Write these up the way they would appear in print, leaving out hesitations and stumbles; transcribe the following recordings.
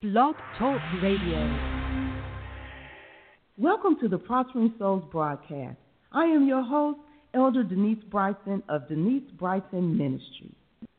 Blog Talk Radio. Welcome to the Prospering Souls broadcast. I am your host, Elder Denise Bryson of Denise Bryson Ministries.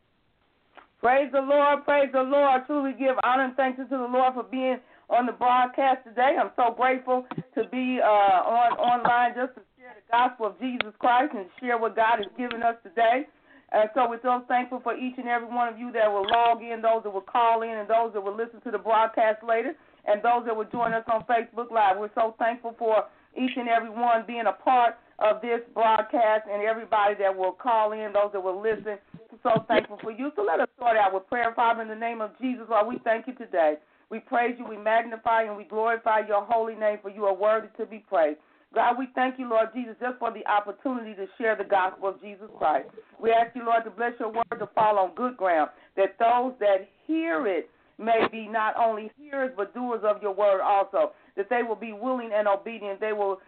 Praise the Lord, praise the Lord. Truly give honor and thanks to the Lord for being on the broadcast today. I'm so grateful to be online just to share the gospel of Jesus Christ and share what God has given us today. And so we're so thankful for each and every one of you that will log in, those that will call in, and those that will listen to the broadcast later, and those that will join us on Facebook Live. We're so thankful for each and every one being a part of this broadcast and everybody that will call in, those that will listen. We're so thankful for you. So let us start out with prayer. Father, in the name of Jesus, Lord, we thank you today. We praise you, we magnify and we glorify your holy name, for you are worthy to be praised. God, we thank you, Lord Jesus, just for the opportunity to share the gospel of Jesus Christ. We ask you, Lord, to bless your word to fall on good ground, that those that hear it may be not only hearers but doers of your word also, that they will be willing and obedient. They will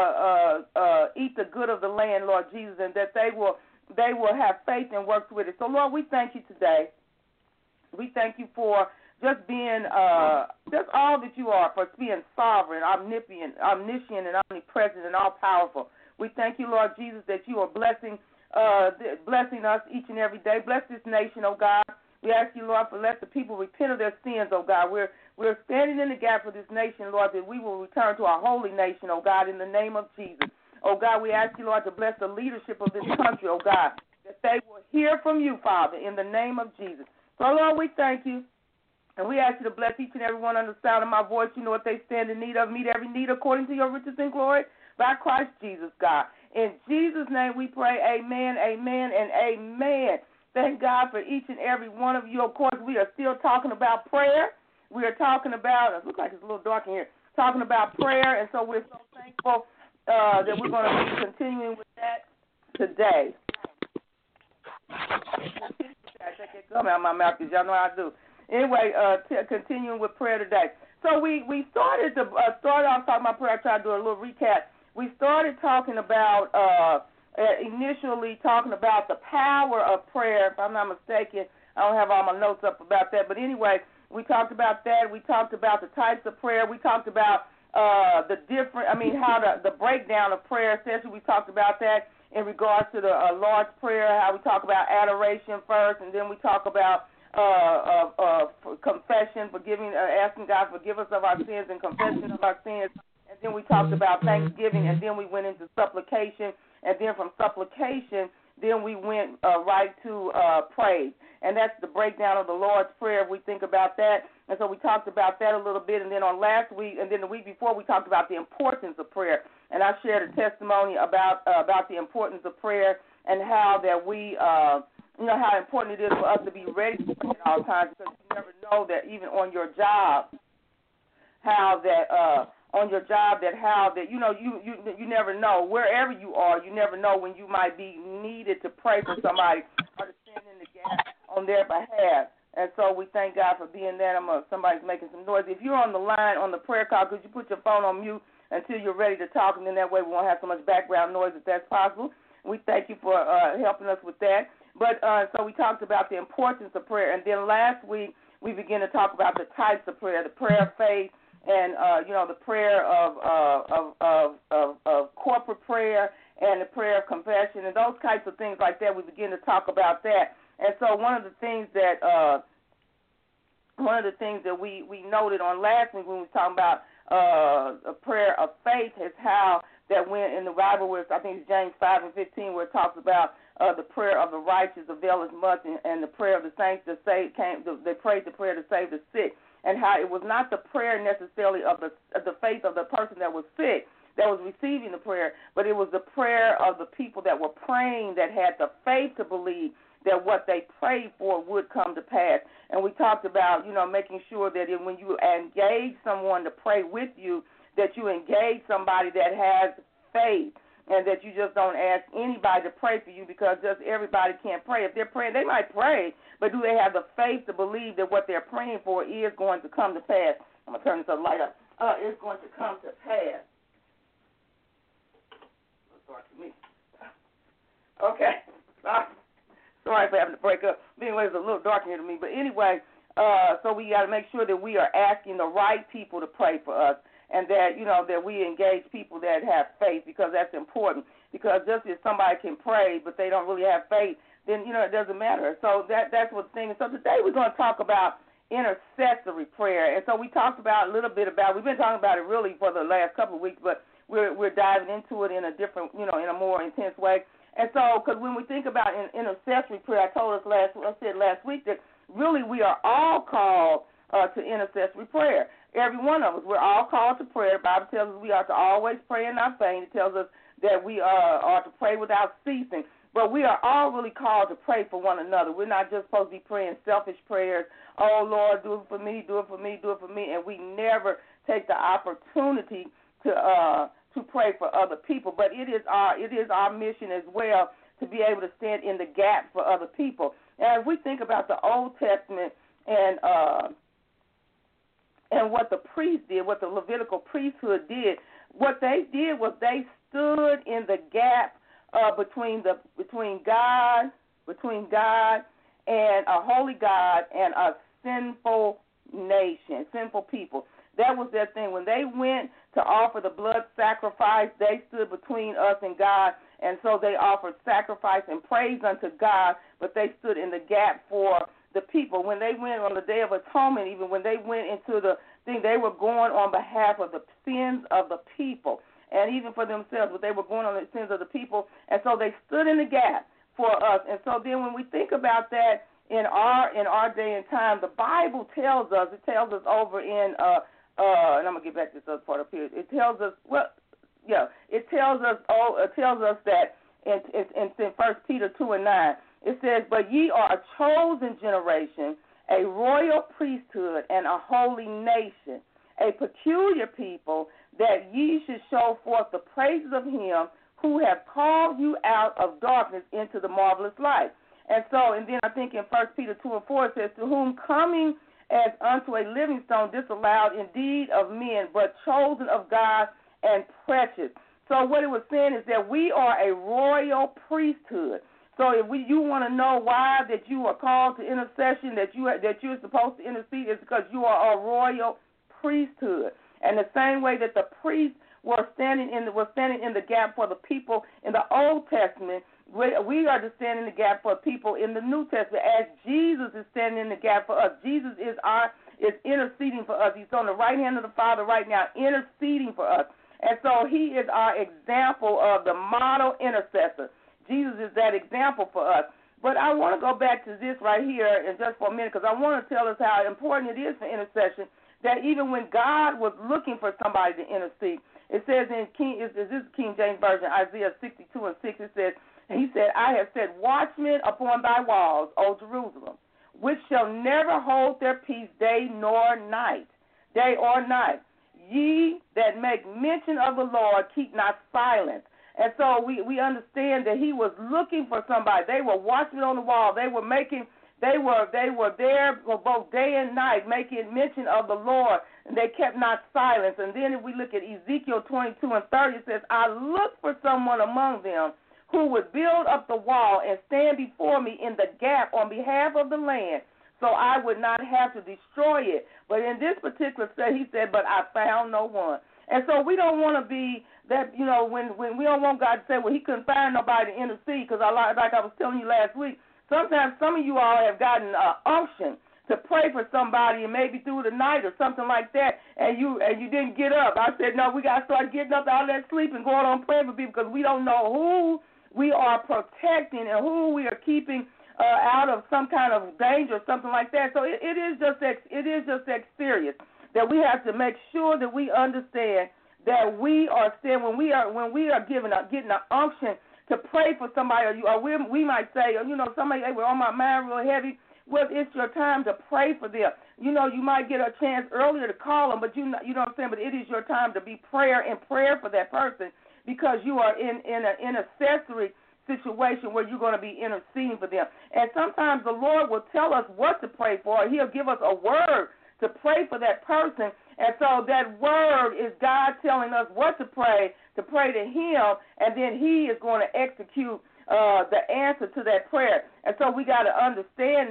eat the good of the land, Lord Jesus, and that they will have faith and work with it. So, Lord, we thank you today. We thank you for just being just all that you are, for being sovereign, omniscient, and omnipresent, and all-powerful. We thank you, Lord Jesus, that you are blessing us each and every day. Bless this nation, oh God. We ask you, Lord, for let the people repent of their sins, oh God. We're standing in the gap for this nation, Lord, that we will return to our holy nation, oh God, in the name of Jesus. Oh God, we ask you, Lord, to bless the leadership of this country, oh God, that they will hear from you, Father, in the name of Jesus. So, Lord, we thank you. And we ask you to bless each and every one under the sound of my voice. You know what they stand in need of. Meet every need according to your riches and glory by Christ Jesus, God. In Jesus' name we pray, amen, amen, and amen. Thank God for each and every one of you. Of course, we are still talking about prayer. We are talking about, it looks like it's a little dark in here, talking about prayer. And so we're so thankful that we're going to be continuing with that today. I take it come out of my mouth because y'all know how I do. Anyway, continuing with prayer today. So we started to start off talking about prayer. I tried to do a little recap. We started talking about, initially talking about the power of prayer, if I'm not mistaken. I don't have all my notes up about that. But anyway, we talked about that. We talked about the types of prayer. We talked about how the breakdown of prayer, essentially. We talked about that in regards to the Lord's Prayer, how we talk about adoration first, and then we talk about confession, asking God to forgive us of our sins and confession of our sins. And then we talked about thanksgiving, and then we went into supplication, and then from supplication, then we went right to praise. And that's the breakdown of the Lord's Prayer if we think about that. And so we talked about that a little bit, and then on last week, and then the week before, we talked about the importance of prayer. And I shared a testimony about the importance of prayer and how that we how important it is for us to be ready to pray at all times, because you never know that even on your job, you never know, wherever you are, you never know when you might be needed to pray for somebody or to stand in the gap on their behalf. And so we thank God for being there. Somebody's making some noise. If you're on the line on the prayer call, could you put your phone on mute until you're ready to talk, and then that way we won't have so much background noise if that's possible. We thank you for helping us with that. But so we talked about the importance of prayer, and then last week we began to talk about the types of prayer, the prayer of faith, and the prayer of corporate prayer, and the prayer of confession, and those types of things like that. We begin to talk about that, and so one of the things that we noted on last week when we were talking about a prayer of faith is how that when in the Bible, where I think it's James 5:15, where it talks about the prayer of the righteous availeth much, and the prayer of the saints that they prayed the prayer to save the sick, and how it was not the prayer necessarily of the faith of the person that was sick that was receiving the prayer, but it was the prayer of the people that were praying that had the faith to believe that what they prayed for would come to pass. And we talked about, making sure that when you engage someone to pray with you, that you engage somebody that has faith, and that you just don't ask anybody to pray for you, because just everybody can't pray. If they're praying, they might pray, but do they have the faith to believe that what they're praying for is going to come to pass? I'm going to turn this light up. It's going to come to pass. Me. Okay. Sorry for having to break up. But anyway, it's a little dark here to me. But anyway, So we got to make sure that we are asking the right people to pray for us, and that, that we engage people that have faith, because that's important. Because just if somebody can pray but they don't really have faith, then, it doesn't matter. So that's what the thing is. So today we're going to talk about intercessory prayer. And so we talked about a little bit about, we've been talking about it really for the last couple of weeks, but we're diving into it in a different, in a more intense way. And so, because when we think about intercessory prayer, I said last week that really we are all called to intercessory prayer. Every one of us, we're all called to prayer. The Bible tells us we are to always pray and not faint. It tells us that we are to pray without ceasing. But we are all really called to pray for one another. We're not just supposed to be praying selfish prayers. Oh, Lord, do it for me, do it for me, do it for me. And we never take the opportunity to pray for other people. But it is our mission as well to be able to stand in the gap for other people. And if we think about the Old Testament and what the priest did, what the Levitical priesthood did, what they did was they stood in the gap between God and a holy God and a sinful nation, sinful people. That was their thing. When they went to offer the blood sacrifice, they stood between us and God, and so they offered sacrifice and praise unto God, but they stood in the gap for the people. When they went on the Day of Atonement, even when they went into the thing, they were going on behalf of the sins of the people, and even for themselves, but they were going on the sins of the people, and so they stood in the gap for us. And so then when we think about that in our day and time, the Bible tells us, over in, and I'm going to get back to this other part up here, it tells us that in 1 Peter 2:9, it says, "But ye are a chosen generation, a royal priesthood, and a holy nation, a peculiar people, that ye should show forth the praises of him who have called you out of darkness into the marvelous light." And so, and then I think in 1 Peter 2:4 it says, "To whom coming as unto a living stone, disallowed indeed of men, but chosen of God and precious." So what it was saying is that we are a royal priesthood. So if you want to know why that you are called to intercession, that you're supposed to intercede, is because you are a royal priesthood. And the same way that the priests were standing in the gap for the people in the Old Testament, we are to stand in the gap for people in the New Testament, as Jesus is standing in the gap for us. Jesus is interceding for us. He's on the right hand of the Father right now, interceding for us. And so he is our example of the model intercessor. Jesus is that example for us. But I want to go back to this right here in just for a minute, because I want to tell us how important it is for intercession, that even when God was looking for somebody to intercede, it says in this King James Version, Isaiah 62:6, it says, he said, "I have set watchmen upon thy walls, O Jerusalem, which shall never hold their peace day or night. Ye that make mention of the Lord, keep not silence." And so we understand that he was looking for somebody. They were watchmen on the wall. They were there both day and night making mention of the Lord, and they kept not silence. And then if we look at Ezekiel 22:30, it says, "I look for someone among them who would build up the wall and stand before me in the gap on behalf of the land, so I would not have to destroy it." But in this particular state, he said, "But I found no one." And so we don't want to be that, when we don't want God to say, well, he couldn't find nobody to intercede, because like I was telling you last week, sometimes some of you all have gotten unction to pray for somebody, and maybe through the night or something like that, and you didn't get up. I said, no, we got to start getting up out of that sleep and going on praying for people, because we don't know who we are protecting and who we are keeping out of some kind of danger or something like that. So it is just that serious, that we have to make sure that we understand that we are still, when we are getting an unction to pray for somebody, or we might say, somebody, hey, we're on my mind real heavy. Well, it's your time to pray for them. You might get a chance earlier to call them, but you know what I'm saying. But it is your time to be prayer for that person, because you are in an intercessory situation where you're going to be interceding for them. And sometimes the Lord will tell us what to pray for. He'll give us a word to pray for that person. And so that word is God telling us what to pray to him, and then he is going to execute the answer to that prayer. And so we got to understand that.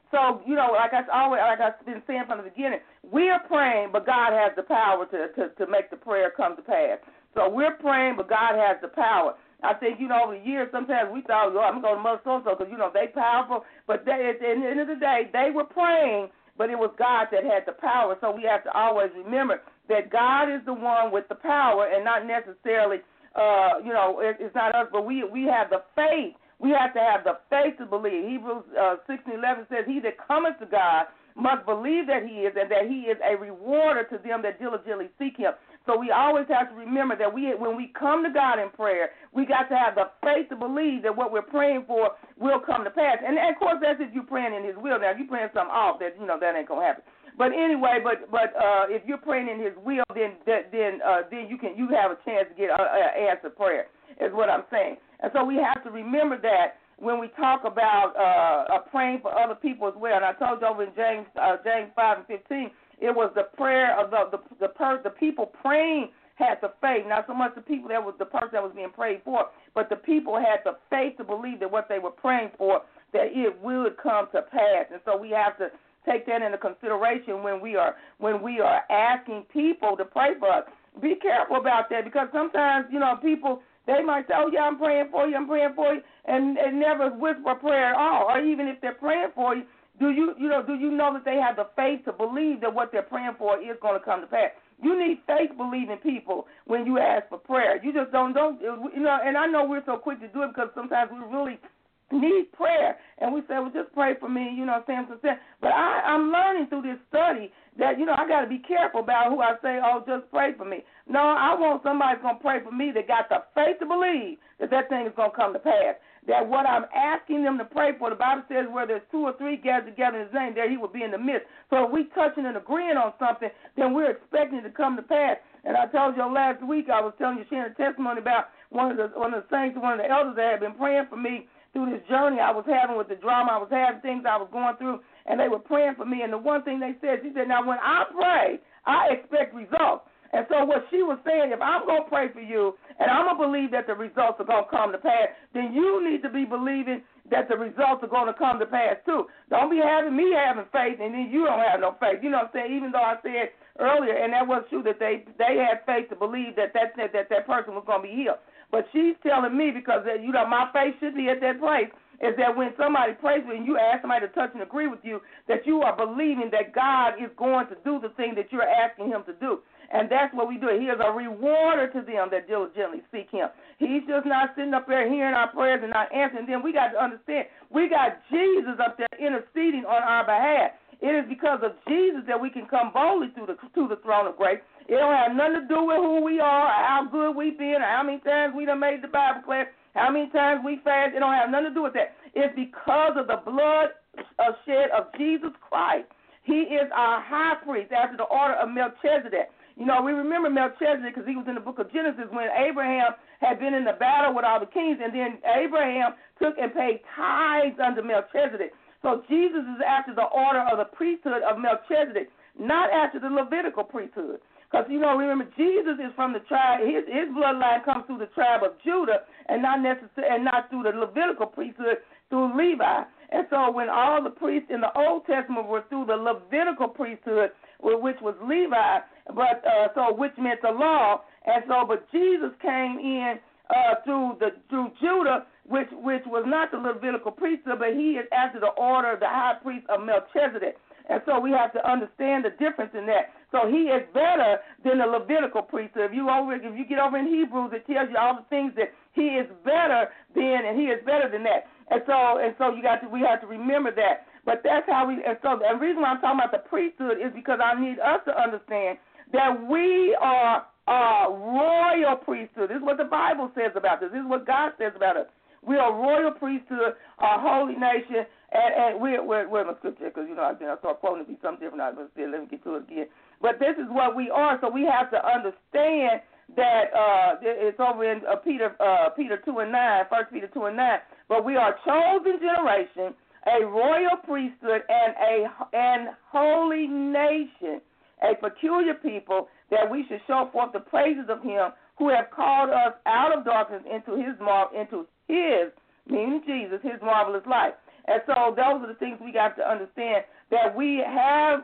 So, like I've been saying from the beginning, we're praying, but God has the power to make the prayer come to pass. So we're praying, but God has the power. I think, over the years, sometimes we thought, I'm going to Mother so-and-so because, they powerful. But at the end of the day, they were praying, but it was God that had the power. So we have to always remember that God is the one with the power and not necessarily, it's not us, but we have the faith. We have to have the faith to believe. Hebrews 6:11 says, he that cometh to God must believe that he is and that he is a rewarder to them that diligently seek him. So we always have to remember that when we come to God in prayer, we got to have the faith to believe that what we're praying for will come to pass. And of course, that's if you're praying in his will. Now, if you're praying something off, that that ain't going to happen. But anyway, but if you're praying in his will, then you have a chance to get an answered prayer, is what I'm saying. And so we have to remember that when we talk about praying for other people as well. And I told you over in James 5:15, it was the prayer of the people praying had the faith, not so much the people that was the person that was being prayed for, but the people had the faith to believe that what they were praying for, that it would come to pass. And so we have to take that into consideration when we are asking people to pray for us. Be careful about that, because sometimes people, they might say, oh, yeah, I'm praying for you, and never whisper a prayer at all. Or even if they're praying for you, do you know that they have the faith to believe that what they're praying for is going to come to pass? You need faith-believing people when you ask for prayer. You just don't, and I know we're so quick to do it because sometimes we really need prayer, and we say, well, just pray for me, But I'm learning through this study that, I got to be careful about who I say, oh, just pray for me. No, I want somebody that's going to pray for me that got the faith to believe that thing is going to come to pass. That what I'm asking them to pray for, the Bible says where there's 2 or 3 gathered together in his name, there he will be in the midst. So if we touching and agreeing on something, then we're expecting it to come to pass. And I told you last week, I was telling you, sharing a testimony about one of the saints, one of the elders that had been praying for me through this journey I was having with the drama I was having, things I was going through, and they were praying for me. And the one thing they said, she said, now when I pray, I expect results. And so what she was saying, if I'm going to pray for you and I'm going to believe that the results are going to come to pass, then you need to be believing that the results are going to come to pass too. Don't be having me having faith and then you don't have no faith. You know what I'm saying? Even though I said earlier, and that was true, that they had faith to believe that person was going to be healed. But she's telling me, because my faith should be at that place, is that when somebody prays for you and you ask somebody to touch and agree with you, that you are believing that God is going to do the thing that you're asking him to do. And that's what we do. He is a rewarder to them that diligently seek him. He's just not sitting up there hearing our prayers and not answering them. We got to understand, we got Jesus up there interceding on our behalf. It is because of Jesus that we can come boldly to the throne of grace. It don't have nothing to do with who we are, or how good we've been, or how many times we done made the Bible class, how many times we fast. It don't have nothing to do with that. It's because of the blood shed of Jesus Christ. He is our high priest after the order of Melchizedek. We remember Melchizedek because he was in the book of Genesis when Abraham had been in the battle with all the kings, and then Abraham took and paid tithes under Melchizedek. So Jesus is after the order of the priesthood of Melchizedek, not after the Levitical priesthood. Because, remember, Jesus is from the tribe, his bloodline comes through the tribe of Judah and not through the Levitical priesthood, through Levi. And so when all the priests in the Old Testament were through the Levitical priesthood, which was Levi, which meant the law, and so but Jesus came in through Judah, which was not the Levitical priesthood, but he is after the order of the high priest of Melchizedek. And so we have to understand the difference in that. So he is better than the Levitical priesthood. If you get over in Hebrews, it tells you all the things that he is better than, and he is better than that. And so we have to remember that. But that's how the reason why I'm talking about the priesthood is because I need us to understand that we are a royal priesthood. This is what the Bible says about this. This is what God says about us. We are a royal priesthood, a holy nation, and we're in the scripture because, I start quoting to be something different. I was let me get to it again. But this is what we are, so we have to understand that it's over in Peter 2:9, 1 Peter 2:9. But we are a chosen generation, a royal priesthood, and holy nation, a peculiar people, that we should show forth the praises of him who have called us out of darkness into his, meaning Jesus, his marvelous light. And so those are the things we got to understand, that we are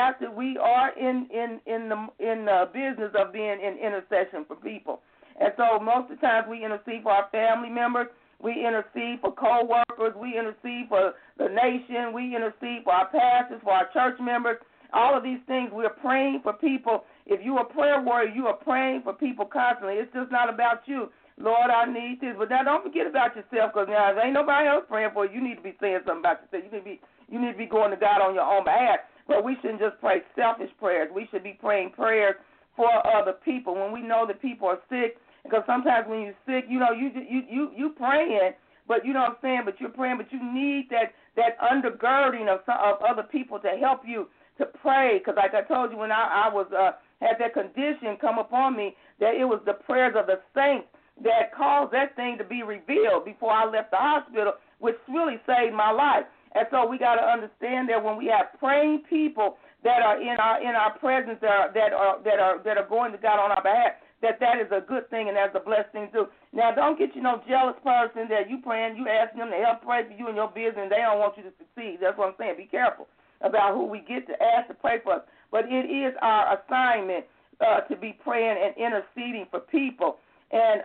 in the business of being in intercession for people. And so most of the times we intercede for our family members, we intercede for co-workers, we intercede for the nation, we intercede for our pastors, for our church members. All of these things, we're praying for people. If you're a prayer warrior, you are praying for people constantly. It's just not about you. Lord, I need this. But now don't forget about yourself, because now if ain't nobody else praying for you, you need to be saying something about yourself. You need to be going to God on your own behalf. But we shouldn't just pray selfish prayers. We should be praying prayers for other people. When we know that people are sick, because sometimes when you're sick, you praying, but you know what I'm saying, but you're praying, but you need that undergirding of other people to help you to pray. Because like I told you, when I was had that condition come upon me, that it was the prayers of the saints that caused that thing to be revealed before I left the hospital, which really saved my life. And so we got to understand that when we have praying people that are in our presence, that are going to God on our behalf, that is a good thing and that's a blessed thing too. Now, don't get you no jealous person that you praying, you asking them to help pray for you in your business, and they don't want you to succeed. That's what I'm saying. Be careful about who we get to ask to pray for us. But it is our assignment to be praying and interceding for people. And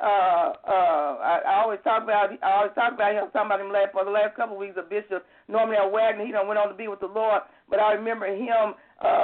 I always talk about him. Talking about him for the last couple of weeks. Of Bishop Norman L. Wagner. He done went on to be with the Lord. But I remember him,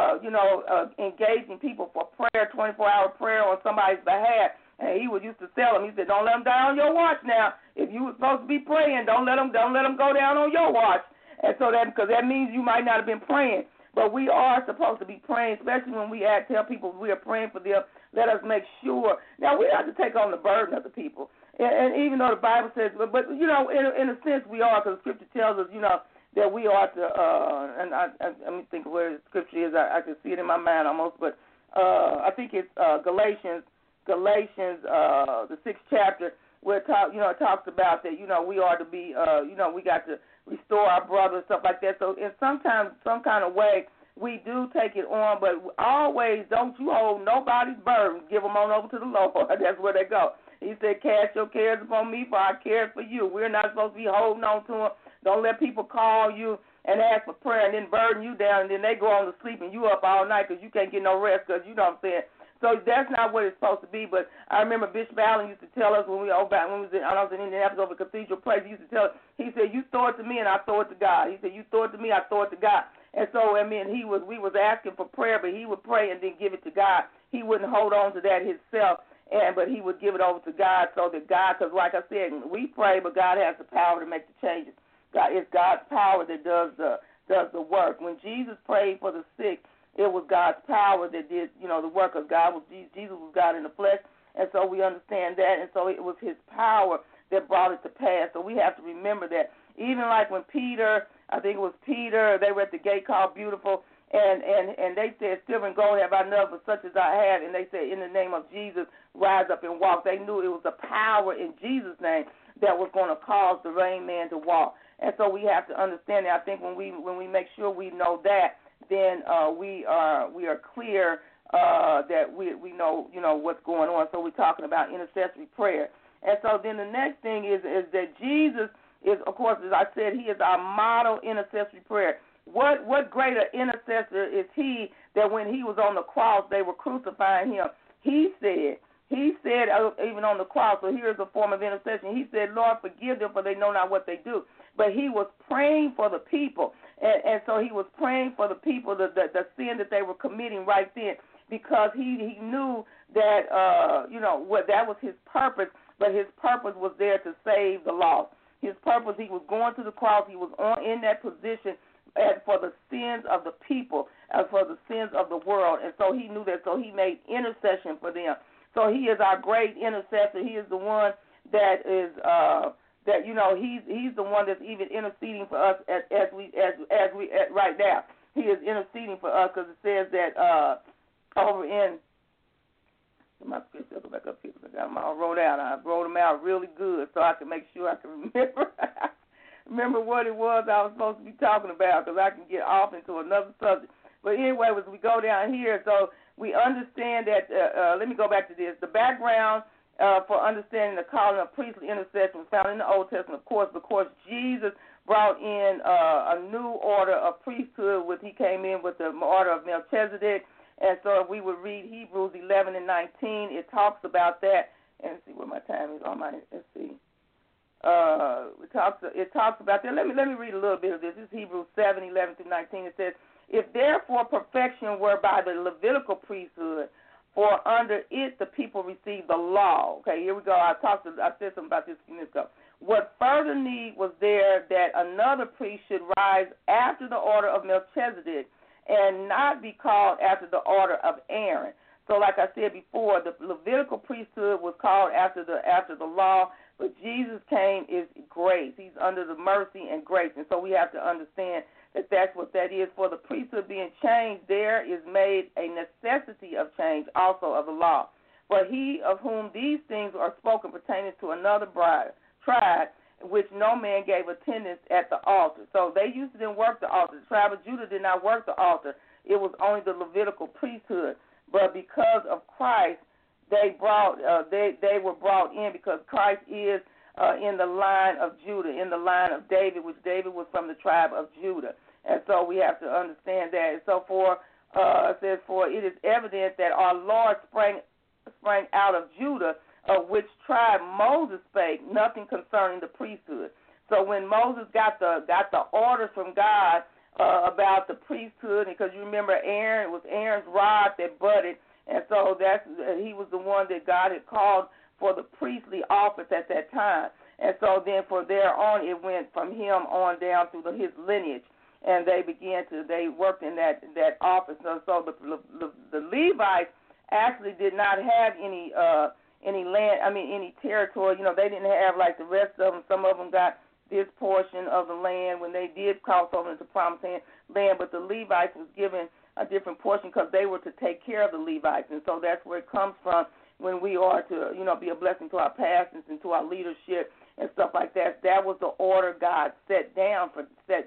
engaging people for prayer, 24-hour prayer on somebody's behalf. And he used to tell them. He said, "Don't let them die on your watch. Now, if you were supposed to be praying, don't let them go down on your watch." And so because that means you might not have been praying. But we are supposed to be praying, especially when we tell people we are praying for them. Let us make sure. Now, we have to take on the burden of the people. And even though the Bible says, but in a sense we are, because Scripture tells us, that we are to, let me think of where the Scripture is. I can see it in my mind almost, but I think it's Galatians, the 6th chapter, where it talks about that, we are to be, we got to restore our brother and stuff like that. So in some kind of way, we do take it on, but always don't you hold nobody's burden. Give them on over to the Lord. That's where they go. He said, "Cast your cares upon me, for I care for you." We're not supposed to be holding on to them. Don't let people call you and ask for prayer and then burden you down, and then they go on to sleep and you up all night because you can't get no rest, because you know what I'm saying. So that's not what it's supposed to be. But I remember Bishop Allen used to tell us when we was in Indianapolis over Cathedral Place, he used to tell us, he said, "You throw it to me and I throw it to God." He said, "You throw it to me, I throw it to God." And so, we was asking for prayer, but he would pray and then give it to God. He wouldn't hold on to that himself, but he would give it over to God, so that God, because like I said, we pray, but God has the power to make the changes. It's God's power that does the work. When Jesus prayed for the sick, it was God's power that did, the work of God. Jesus was God in the flesh, and so we understand that, and so it was his power that brought it to pass. So we have to remember that. Even like when Peter, I think it was Peter, they were at the gate called Beautiful, and they said, "Silver and gold have I none, but such as I have." And they said, "In the name of Jesus, rise up and walk." They knew it was the power in Jesus' name that was going to cause the lame man to walk. And so we have to understand that. I think when we make sure we know that, then we are clear that we know what's going on. So we're talking about intercessory prayer. And so then the next thing is that Jesus is, of course, as I said, he is our model intercessory prayer. What greater intercessor is he that when he was on the cross, they were crucifying him? He said even on the cross, so here's a form of intercession. He said, "Lord, forgive them, for they know not what they do." But he was praying for the people. And so he was praying for the people, the sin that they were committing right then, because he knew that, that was his purpose, but his purpose was there to save the lost. His purpose, he was going to the cross. He was in that position for the sins of the people, for the sins of the world. And so he knew that, so he made intercession for them. So he is our great intercessor. He is the one that is he's the one that's even interceding for us as we right now. He is interceding for us, because it says that over in my scripture, go back up here. I got them all wrote out. I wrote them out really good so I can make sure I can remember what it was I was supposed to be talking about, because I can get off into another subject. But anyway, as we go down here, so we understand that, let me go back to this. The background for understanding the calling of priestly intercession was found in the Old Testament, of course, because Jesus brought in a new order of priesthood. He came in with the order of Melchizedek. And so if we would read Hebrews 11 and 19, it talks about that. And let's see what my time is on my, let's see. It talks about that. Let me read a little bit of this. This is Hebrews 7, 11 through 19. It says, if therefore perfection were by the Levitical priesthood, for under it the people received the law. Okay, here we go. I said something about this a few minutes ago. What further need was there that another priest should rise after the order of Melchizedek and not be called after the order of Aaron? So like I said before, the Levitical priesthood was called after the law, but Jesus came is grace. He's under the mercy and grace. And so we have to understand that that's what that is. For the priesthood being changed, there is made a necessity of change also of the law. For he of whom these things are spoken pertaining to another tribe, which no man gave attendance at the altar. So they didn't work the altar. The tribe of Judah did not work the altar. It was only the Levitical priesthood. But because of Christ, they were brought in because Christ is in the line of Judah, in the line of David, which David was from the tribe of Judah. And so we have to understand that. And so it says, for it is evident that our Lord sprang out of Judah, of which tribe Moses spake nothing concerning the priesthood. So when Moses got the orders from God about the priesthood, because you remember Aaron, it was Aaron's rod that budded, and so he was the one that God had called for the priestly office at that time. And so then for there on, it went from him on down through his lineage, and they worked in that office. So the Levites actually did not have any land, any territory. They didn't have like the rest of them. Some of them got this portion of the land when they did cross over into promised land, but the Levites was given a different portion because they were to take care of the Levites. And so that's where it comes from when we are to, be a blessing to our pastors and to our leadership and stuff like that. That was the order God set down that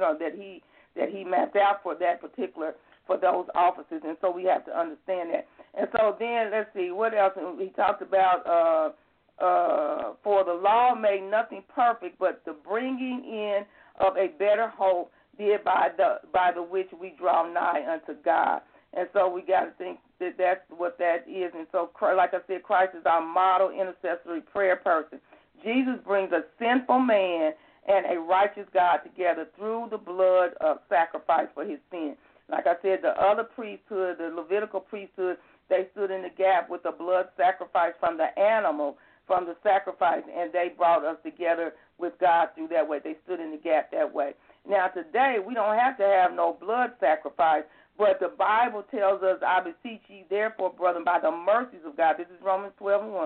he mapped out for that particular, for those offices. And so we have to understand that. And so then let's see what else he talked about. For the law made nothing perfect, but the bringing in of a better hope did by the which we draw nigh unto God. And so we got to think that that's what that is. And so, like I said, Christ is our model intercessory prayer person. Jesus brings a sinful man and a righteous God together through the blood of sacrifice for his sin. Like I said, the other priesthood, the Levitical priesthood, they stood in the gap with the blood sacrifice from the animal, from the sacrifice, and they brought us together with God through that way. They stood in the gap that way. Now, today, we don't have to have no blood sacrifice, but the Bible tells us, I beseech ye, therefore, brethren, by the mercies of God. This is Romans 12 and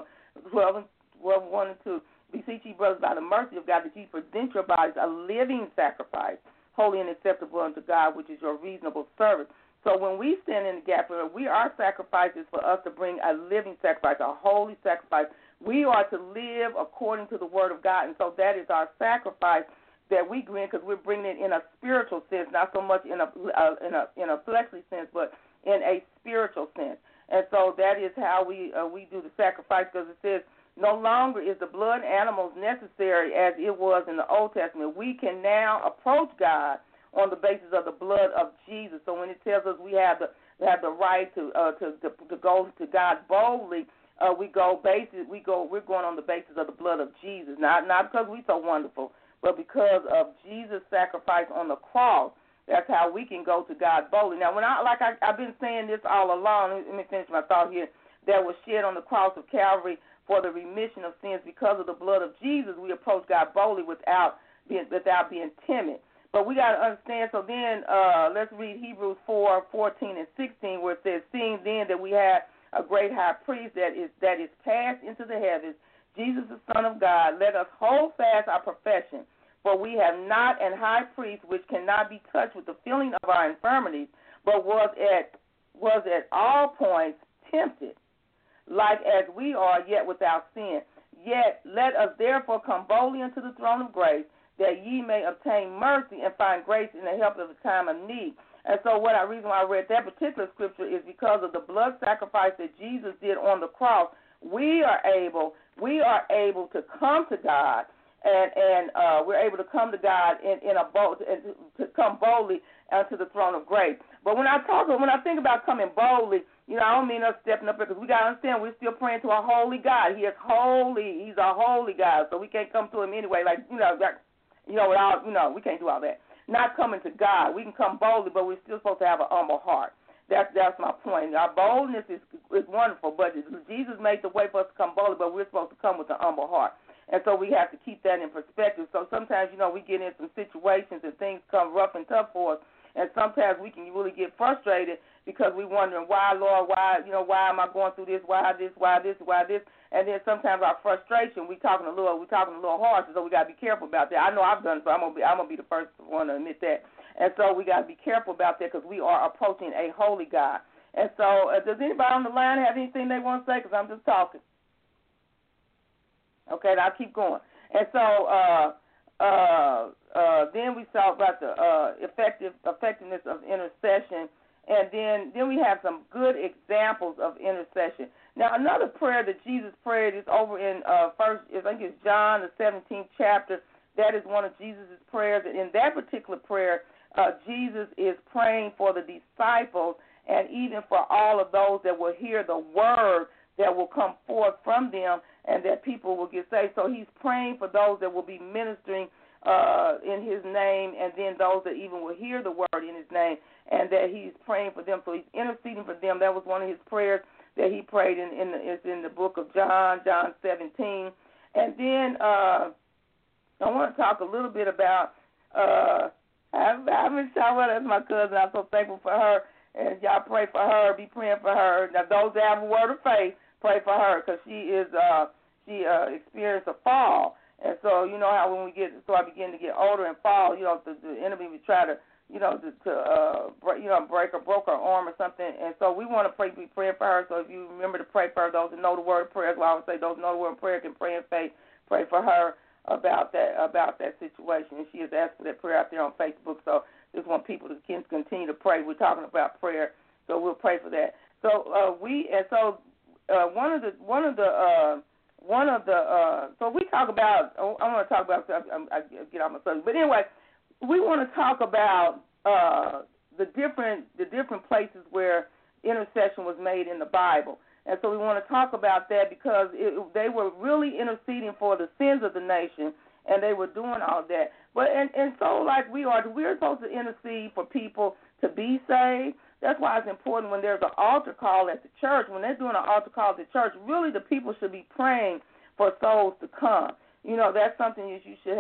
1 and 2. Beseech ye, brothers, by the mercy of God, that ye present your bodies a living sacrifice, holy and acceptable unto God, which is your reasonable service. So when we stand in the gap, our sacrifice is for us to bring a living sacrifice, a holy sacrifice. We are to live according to the word of God, and so that is our sacrifice that we bring, because we're bringing it in a spiritual sense, not so much in a fleshly sense, but in a spiritual sense. And so that is how we do the sacrifice, because it says, no longer is the blood animals necessary as it was in the Old Testament. We can now approach God on the basis of the blood of Jesus. So when it tells us we have the right to go to God boldly, we're going on the basis of the blood of Jesus, not because we're so wonderful, but because of Jesus' sacrifice on the cross. That's how we can go to God boldly. Now, I've been saying this all along. Let me finish my thought here. That was shed on the cross of Calvary for the remission of sins. Because of the blood of Jesus, we approach God boldly without being timid. But we got to understand. So then, let's read Hebrews 4:14 and 16, where it says, "Seeing then that we have a great high priest that is passed into the heavens, Jesus the Son of God, let us hold fast our profession. For we have not an high priest which cannot be touched with the feeling of our infirmities, but was at all points tempted, like as we are, yet without sin. Yet let us therefore come boldly unto the throne of grace, that ye may obtain mercy and find grace in the help of the time of need." And so the reason why I read that particular scripture is because of the blood sacrifice that Jesus did on the cross. We are able to come to God and we're able to come to God in a bold, to come boldly unto the throne of grace. But when I think about coming boldly, I don't mean us stepping up there, because we got to understand we're still praying to a holy God. He is holy. He's a holy God, so we can't come to him anyway. We can't do all that. Not coming to God. We can come boldly, but we're still supposed to have an humble heart. That's my point. Our boldness is wonderful, but Jesus made the way for us to come boldly, but we're supposed to come with an humble heart. And so we have to keep that in perspective. So sometimes, we get in some situations and things come rough and tough for us, and sometimes we can really get frustrated because we're wondering, why, Lord, why am I going through this? Why this? And then sometimes our frustration, we're talking a little harsh, so we got to be careful about that. I know I've done it, so I'm gonna be the first one to admit that. And so we got to be careful about that, because we are approaching a holy God. And so does anybody on the line have anything they want to say? Because I'm just talking. Okay, I'll keep going. And so then we talk about the effectiveness of intercession, and then we have some good examples of intercession. Now, another prayer that Jesus prayed is over in John, the 17th chapter. That is one of Jesus' prayers. And in that particular prayer, Jesus is praying for the disciples and even for all of those that will hear the word that will come forth from them and that people will get saved. So he's praying for those that will be ministering in his name, and then those that even will hear the word in his name, and that he's praying for them. So he's interceding for them. That was one of his prayers that he prayed it's in the book of John 17. And then I want to talk a little bit about I've been shouting as my cousin. I'm so thankful for her. And y'all pray for her. Be praying for her. Now, those that have a word of faith, pray for her, because she experienced a fall. And so, how when I begin to get older and fall, the enemy would try to, broke her arm or something. And so we want to be praying for her. So if you remember to pray for her, those that know the word of prayer, well, I would say those that know the word of prayer can pray in faith, pray for her about that situation. And she has asked for that prayer out there on Facebook. So just want people to continue to pray. We're talking about prayer, so we'll pray for that. So so we talk about. I want to talk about. I get off my subject, but anyway, we want to talk about the different places where intercession was made in the Bible. And so we want to talk about that because they were really interceding for the sins of the nation, and they were doing all that. But and so like we're supposed to intercede for people to be saved. That's why it's important when there's an altar call at the church. When they're doing an altar call at the church, really the people should be praying for souls to come. That's something you should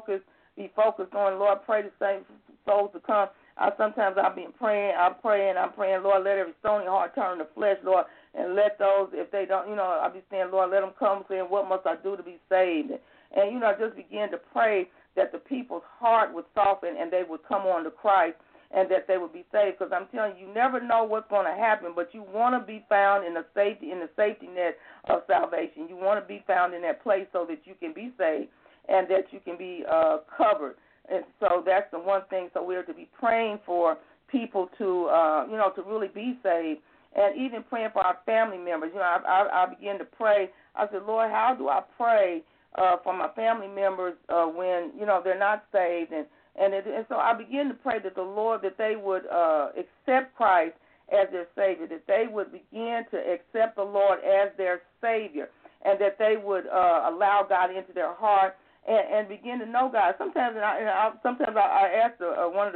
be focused on. Lord, pray to save souls to come. Sometimes I've been praying, I'm praying, Lord, let every stony heart turn to flesh, Lord, and let those, if they don't, I'll be saying, Lord, let them come saying, what must I do to be saved? And, just begin to pray that the people's heart would soften and they would come on to Christ and that they would be saved. Because I'm telling you, you never know what's going to happen, but you want to be found in the safety net of salvation. You want to be found in that place so that you can be saved and that you can be covered. And so that's the one thing. So we're to be praying for people to, to really be saved, and even praying for our family members. I began to pray. I said, Lord, how do I pray for my family members when they're not saved? And so I began to pray that the Lord, that they would accept Christ as their Savior, that they would begin to accept the Lord as their Savior, and that they would allow God into their heart. And begin to know God. Sometimes I asked one of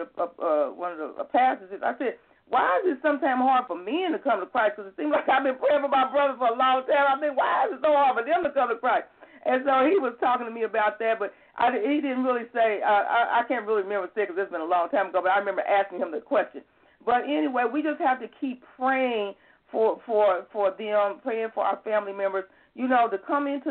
the pastors. I said, "Why is it sometimes hard for men to come to Christ? Because it seems like I've been praying for my brothers for a long time. I think, why is it so hard for them to come to Christ?" And so he was talking to me about that, but he didn't really say. I can't really remember because it's been a long time ago. But I remember asking him the question. But anyway, we just have to keep praying for them, praying for our family members. To come into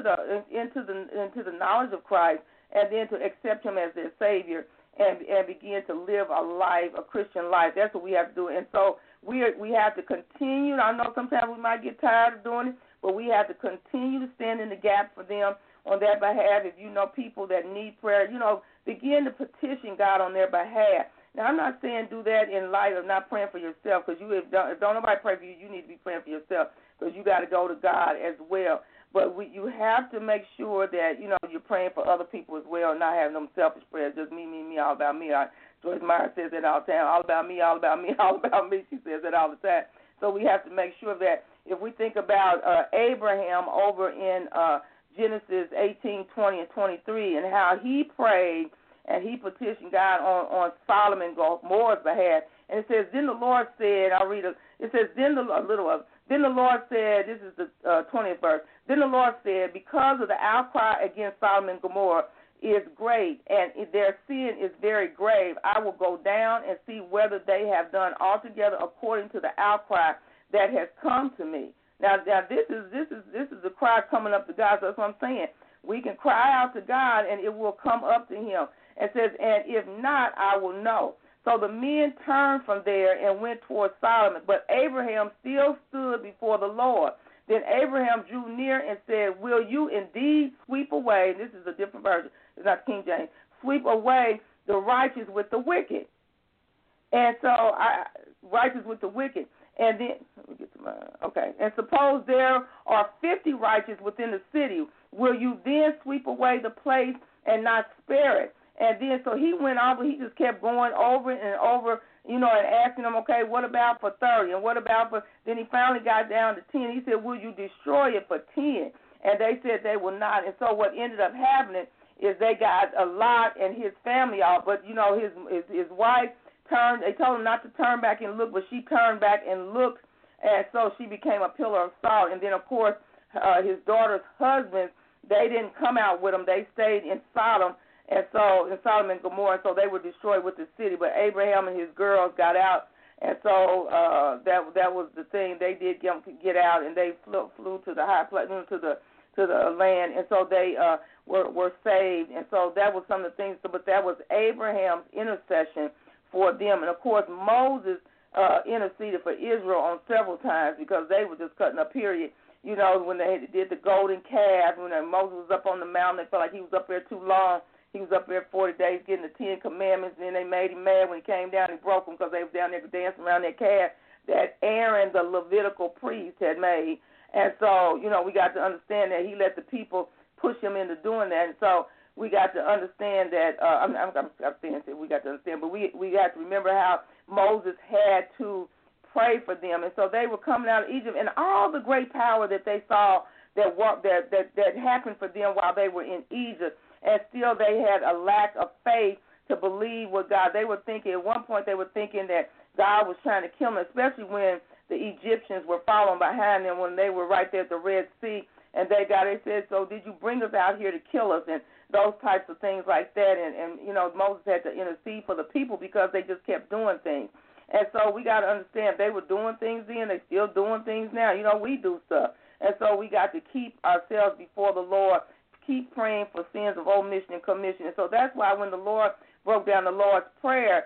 the knowledge of Christ, and then to accept Him as their Savior, and begin to live a Christian life. That's what we have to do. And so we have to continue. I know sometimes we might get tired of doing it, but we have to continue to stand in the gap for them on their behalf. If you know people that need prayer, begin to petition God on their behalf. Now, I'm not saying do that in light of not praying for yourself, because if don't nobody pray for you, you need to be praying for yourself, because you got to go to God as well. But you have to make sure that, you're praying for other people as well, not having them selfish prayers, just me, all about me. Joyce Meyer says that all the time, all about me, all about me, all about me. She says that all the time. So we have to make sure that if we think about Abraham over in Genesis 18, 20, and 23, and how he prayed and he petitioned God on Solomon and Gomorrah's behalf. And it says, then the Lord said, I'll read it. It says, then the Lord said, this is the 20th verse, then the Lord said, because of the outcry against Solomon and Gomorrah is great, and their sin is very grave, I will go down and see whether they have done altogether according to the outcry that has come to me. Now this is the cry coming up to God. So that's what I'm saying. We can cry out to God, and it will come up to Him. It says, and if not, I will know. So the men turned from there and went toward Solomon, but Abraham still stood before the Lord. Then Abraham drew near and said, will you indeed sweep away, this is a different version, it's not King James, sweep away the righteous with the wicked? And so, righteous with the wicked. And then, let me get to my, okay. And suppose there are 50 righteous within the city. Will you then sweep away the place and not spare it? And then, so he went over, he just kept going over and over, and asking them, okay, what about for 30? And what about for, then he finally got down to 10. He said, will you destroy it for 10? And they said they will not. And so what ended up happening is they got a Lot and his family out, but, his wife turned, they told him not to turn back and look, but she turned back and looked, and so she became a pillar of salt. And then, of course, his daughter's husbands, they didn't come out with him. They stayed in Sodom, and so in Sodom and Gomorrah, so they were destroyed with the city. But Abraham and his girls got out, and so that was the thing. They did get out, and they flew to the high place, to the land, and so they were saved. And so that was some of the things. But that was Abraham's intercession for them. And of course, Moses interceded for Israel on several times because they were just cutting a period. When they did the golden calf, when Moses was up on the mountain, they felt like he was up there too long. He was up there 40 days getting the 10 Commandments, and then they made him mad when he came down and broke them because they were down there dancing around that calf that Aaron, the Levitical priest, had made. And so, we got to understand that he let the people push him into doing that. And so we got to understand that, I'm saying that we got to understand, but we got to remember how Moses had to pray for them. And so they were coming out of Egypt, and all the great power that they saw that happened for them while they were in Egypt, and still they had a lack of faith to believe what God, they were thinking, at one point they were thinking that God was trying to kill them, especially when the Egyptians were following behind them when they were right there at the Red Sea, and they said, so did you bring us out here to kill us, and those types of things like that, and Moses had to intercede for the people because they just kept doing things. And so we got to understand they were doing things then, they still doing things now. We do stuff. And so we got to keep ourselves before the Lord, keep praying for sins of omission and commission. And so that's why when the Lord broke down the Lord's Prayer,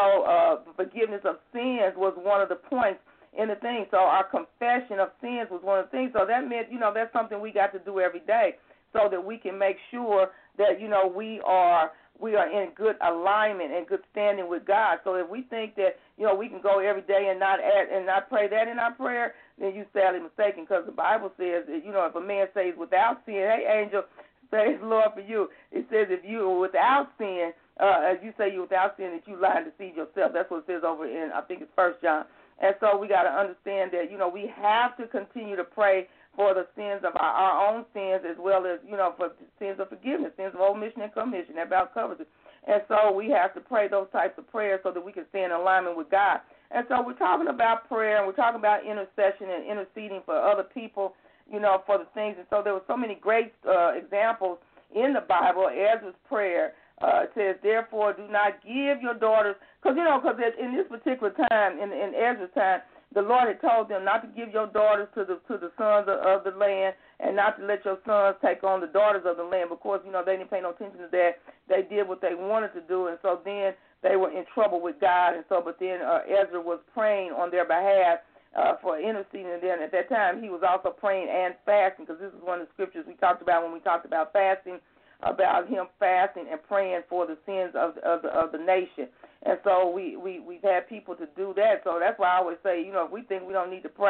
forgiveness of sins was one of the points in the thing. So our confession of sins was one of the things. So that meant, that's something we got to do every day so that we can make sure that, we are in good alignment and good standing with God. So if we think that, we can go every day and not pray that in our prayer, then you're sadly mistaken, because the Bible says that, if a man says without sin, hey, angel, praise the Lord for you. It says if you are without sin, as you say you're without sin, that you lie and deceive yourself. That's what it says over in, I think it's 1 John. And so we got to understand that, we have to continue to pray for the sins of our own sins, as well as, for sins of forgiveness, sins of omission and commission. That about covers it. And so we have to pray those types of prayers so that we can stay in alignment with God. And so we're talking about prayer, and we're talking about intercession and interceding for other people, for the things. And so there were so many great examples in the Bible. Ezra's prayer says, therefore, do not give your daughters, because in this particular time, in Ezra's time, the Lord had told them not to give your daughters to the sons of the land, and not to let your sons take on the daughters of the land. Of course, they didn't pay no attention to that. They did what they wanted to do, and so then they were in trouble with God. And so, but then Ezra was praying on their behalf for interceding. And then at that time, he was also praying and fasting, because this is one of the scriptures we talked about when we talked about fasting, about him fasting and praying for the sins of the nation. And so we've had people to do that. So that's why I always say, if we think we don't need to pray,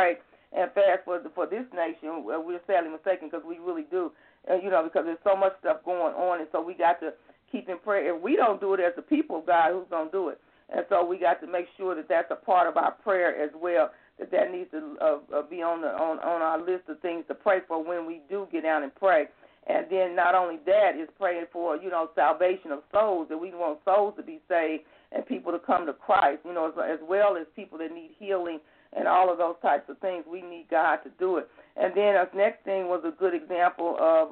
and fast for this nation. We're sadly mistaken because we really do, because there's so much stuff going on, and so we got to keep in prayer. If we don't do it as the people of God, who's going to do it? And so we got to make sure that that's a part of our prayer as well, that needs to be on our list of things to pray for when we do get down and pray. And then not only that is praying for, salvation of souls, that we want souls to be saved and people to come to Christ, as well as people that need healing and all of those types of things. We need God to do it. And then the next thing was a good example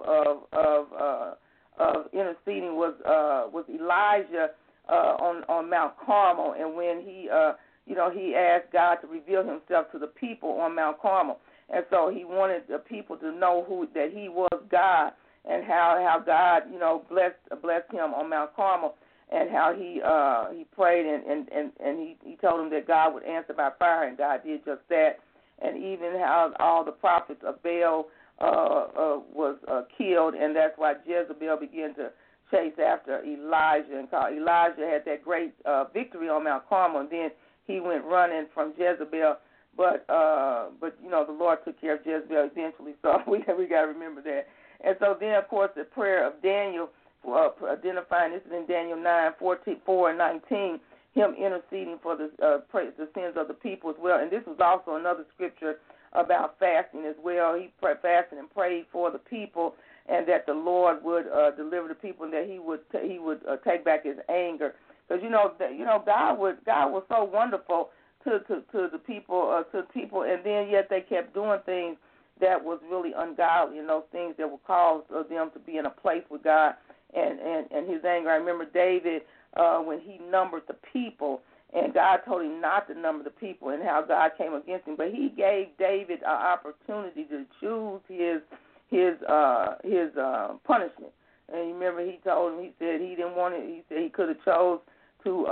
of interceding was Elijah on Mount Carmel, and when he asked God to reveal himself to the people on Mount Carmel. And so he wanted the people to know that he was God, and how God, blessed him on Mount Carmel, and how he prayed and he told him that God would answer by fire, and God did just that. And even how all the prophets of Baal was killed, and that's why Jezebel began to chase after Elijah. And Elijah had that great victory on Mount Carmel, and then he went running from Jezebel. But the Lord took care of Jezebel eventually, so we got to remember that. And so then, of course, the prayer of Daniel, identifying, this is in Daniel 9:4 and 19, him interceding for the sins of the people as well. And this was also another scripture about fasting as well. He fasted and prayed for the people, and that the Lord would deliver the people, and that He would take back His anger. Because God was so wonderful to the people, and then yet they kept doing things that was really ungodly, and those things that would cause them to be in a place with God and His anger. I remember David when he numbered the people, and God told him not to number the people, and how God came against him. But He gave David an opportunity to choose his punishment. And you remember He told him, He said he didn't want it. He said he could have chose to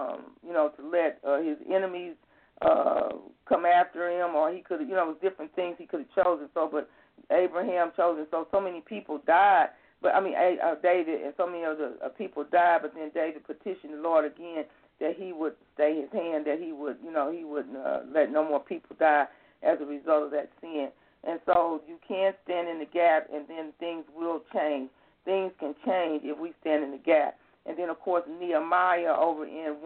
let his enemies come after him, or he could have, it was different things he could have chosen. So, but Abraham chose it. So many people died. But David and so many other people died. But then David petitioned the Lord again that He would stay His hand, that He would, He wouldn't let no more people die as a result of that sin. And so you can stand in the gap, and then things will change. Things can change if we stand in the gap. And then, of course, Nehemiah over in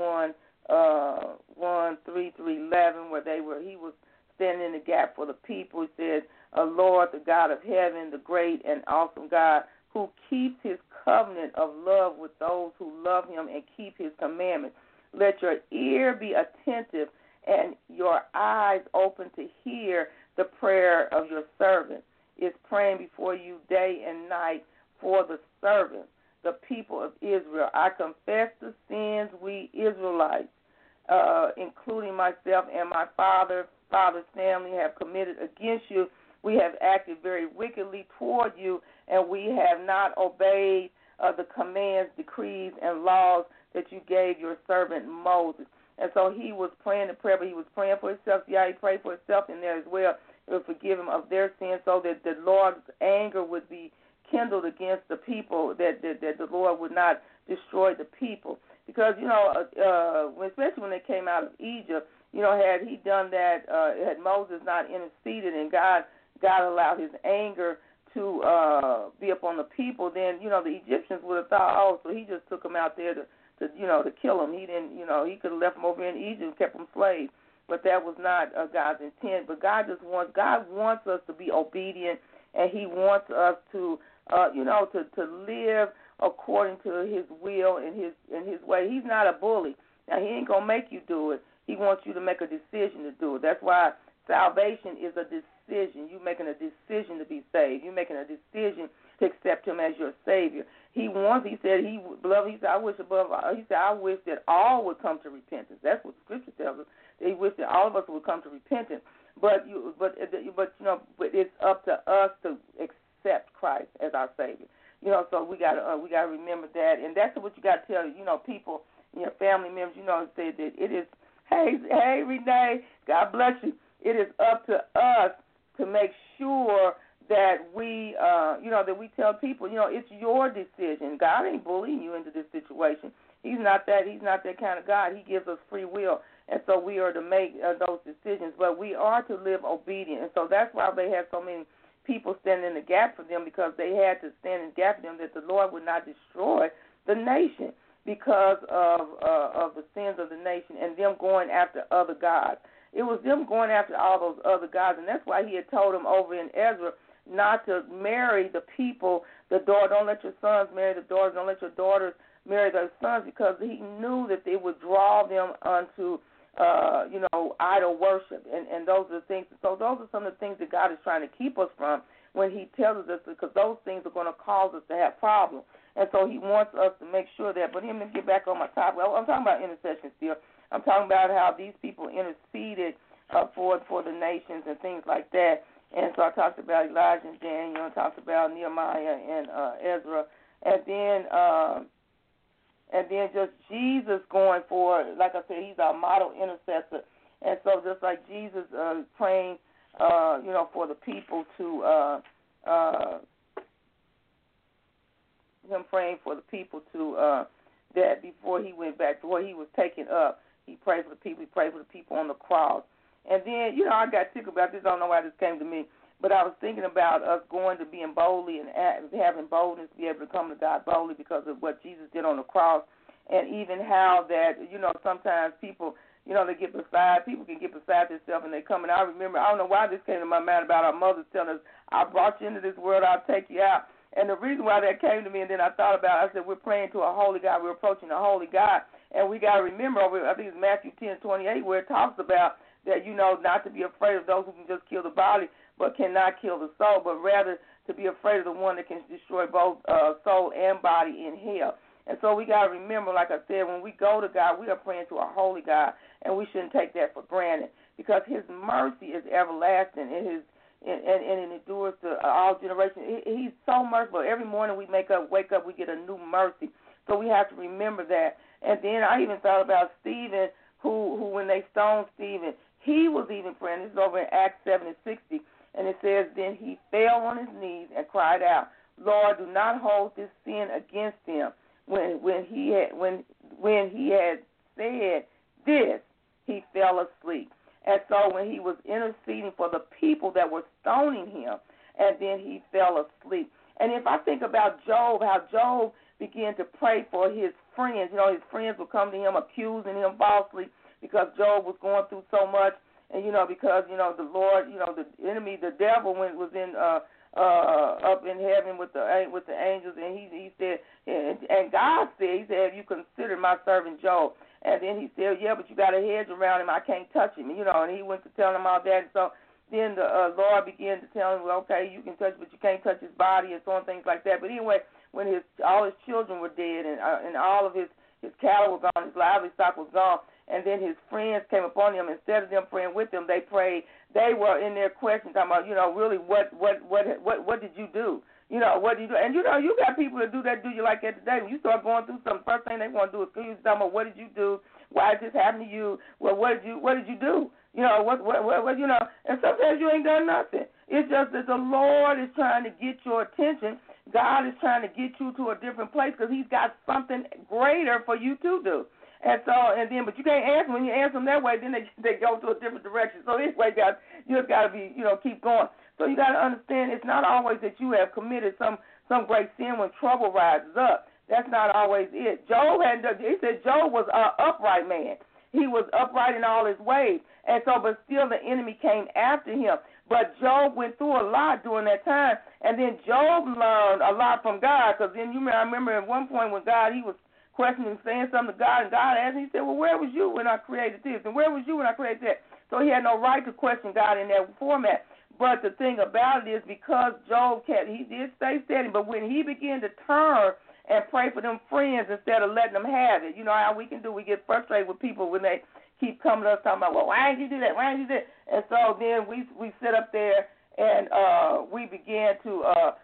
1:3-11, where he was standing in the gap for the people. He said, Lord, the God of heaven, the great and awesome God, who keeps His covenant of love with those who love Him and keep His commandments. Let your ear be attentive and your eyes open to hear the prayer of your servant. Is praying before you day and night for the servants, the people of Israel. I confess the sins we Israelites, including myself and my father's family, have committed against you. We have acted very wickedly toward you, and we have not obeyed the commands, decrees, and laws that you gave your servant Moses. And so he was praying the prayer, but he was praying for himself. Yeah, he prayed for himself in there as well. It would forgive him of their sins, so that the Lord's anger would be kindled against the people, that the Lord would not destroy the people. Because, especially when they came out of Egypt, had he done that, had Moses not interceded and God allowed His anger to be upon the people, then, the Egyptians would have thought, so he just took them out there to kill them. He didn't, he could have left them over in Egypt and kept them slaves. But that was not God's intent. But God wants us to be obedient, and He wants us to live according to His will and His way. He's not a bully. Now, He ain't gonna make you do it. He wants you to make a decision to do it. That's why salvation is a decision. You're making a decision to be saved. You're making a decision to accept Him as your Savior. I wish that all would come to repentance. That's what the Scripture tells us. He wished that all of us would come to repentance. But it's up to us to accept Christ as our Savior. So we got to remember that, and that's what you got to tell people, your family members. Say that it is. Hey, Renee, God bless you. It is up to us to make sure that we, that we tell people, it's your decision. God ain't bullying you into this situation. He's not that kind of God. He gives us free will, And so we are to make those decisions, but we are to live obedient. And so that's why they have so many people standing in the gap for them, because they had to stand in the gap for them, that the Lord would not destroy the nation because of the sins of the nation and them going after other gods. It was them going after all those other gods, and that's why he had told them over in Ezra not to marry the people, the daughter. Don't let your sons marry the daughters. Don't let your daughters marry their sons, because he knew that they would draw them unto idol worship, and those are the things. So those are some of the things that God is trying to keep us from when he tells us, because those things are going to cause us to have problems. And so he wants us to make sure that. But let me get back on my topic. I'm talking about intercession still. I'm talking about how these people interceded for the nations and things like that. And so I talked about Elijah and Daniel, and talked about Nehemiah and Ezra, and then just Jesus going for, like I said, he's our model intercessor. And so just like Jesus praying, for the people to, him praying for the people to, that before he went back, before he was taken up, he prayed for the people. He prayed for the people on the cross. And then, I got tickled about this. I don't know why this came to me. But I was thinking about us going to being boldly and having boldness to be able to come to God boldly because of what Jesus did on the cross. And even how that, sometimes people, they get beside, people can get beside themselves and they come. And I remember, I don't know why this came to my mind about our mothers telling us, I brought you into this world, I'll take you out. And the reason why that came to me, and then I thought about it, I said, we're praying to a holy God. We're approaching a holy God. And we got to remember, I think it's Matthew 10:28, where it talks about that, not to be afraid of those who can just kill the body but cannot kill the soul, but rather to be afraid of the one that can destroy both soul and body in hell. And so we got to remember, like I said, when we go to God, we are praying to a holy God, and we shouldn't take that for granted, because his mercy is everlasting, and it endures to all generations. He's so merciful. Every morning we wake up, we get a new mercy. So we have to remember that. And then I even thought about Stephen, who when they stoned Stephen, he was even praying. This is over in Acts 7:60. And it says, then he fell on his knees and cried out, Lord, do not hold this sin against him. When he had said this, he fell asleep. And so when he was interceding for the people that were stoning him, and then he fell asleep. And if I think about Job, how Job began to pray for his friends, his friends would come to him accusing him falsely because Job was going through so much. And, because, the Lord, the enemy, the devil was in up in heaven with the angels, and he said, and God said, have you considered my servant Job? And then he said, yeah, but you got a hedge around him. I can't touch him, and he went to tell him all that. And so then the Lord began to tell him, well, okay, you can touch, but you can't touch his body and so on, things like that. But anyway, when all his children were dead and all of his cattle were gone, his livestock was gone, and then his friends came upon him. Instead of them praying with them, they prayed. They were in their question talking about, really, what did you do? What do you do? And, you got people that do that, do you like that today. When you start going through something, first thing they want to do is you talking about, what did you do? Why did this happen to you? Well, what did you do? And sometimes you ain't done nothing. It's just that the Lord is trying to get your attention. God is trying to get you to a different place because he's got something greater for you to do. But you can't answer. When you answer them that way, then they go to a different direction. So anyway, guys, you just got to be, keep going. So you got to understand it's not always that you have committed some great sin when trouble rises up. That's not always it. He said Job was an upright man. He was upright in all his ways. And so, but still the enemy came after him. But Job went through a lot during that time. And then Job learned a lot from God, because then I remember at one point when he was questioning, saying something to God, and God asked him, he said, well, where was you when I created this? And where was you when I created that? So he had no right to question God in that format. But the thing about it is, because Job he did stay steady, but when he began to turn and pray for them friends instead of letting them have it, how we can do, we get frustrated with people when they keep coming to us talking about, well, why didn't you do that? Why didn't you do that? And so then we sit up there and we began to,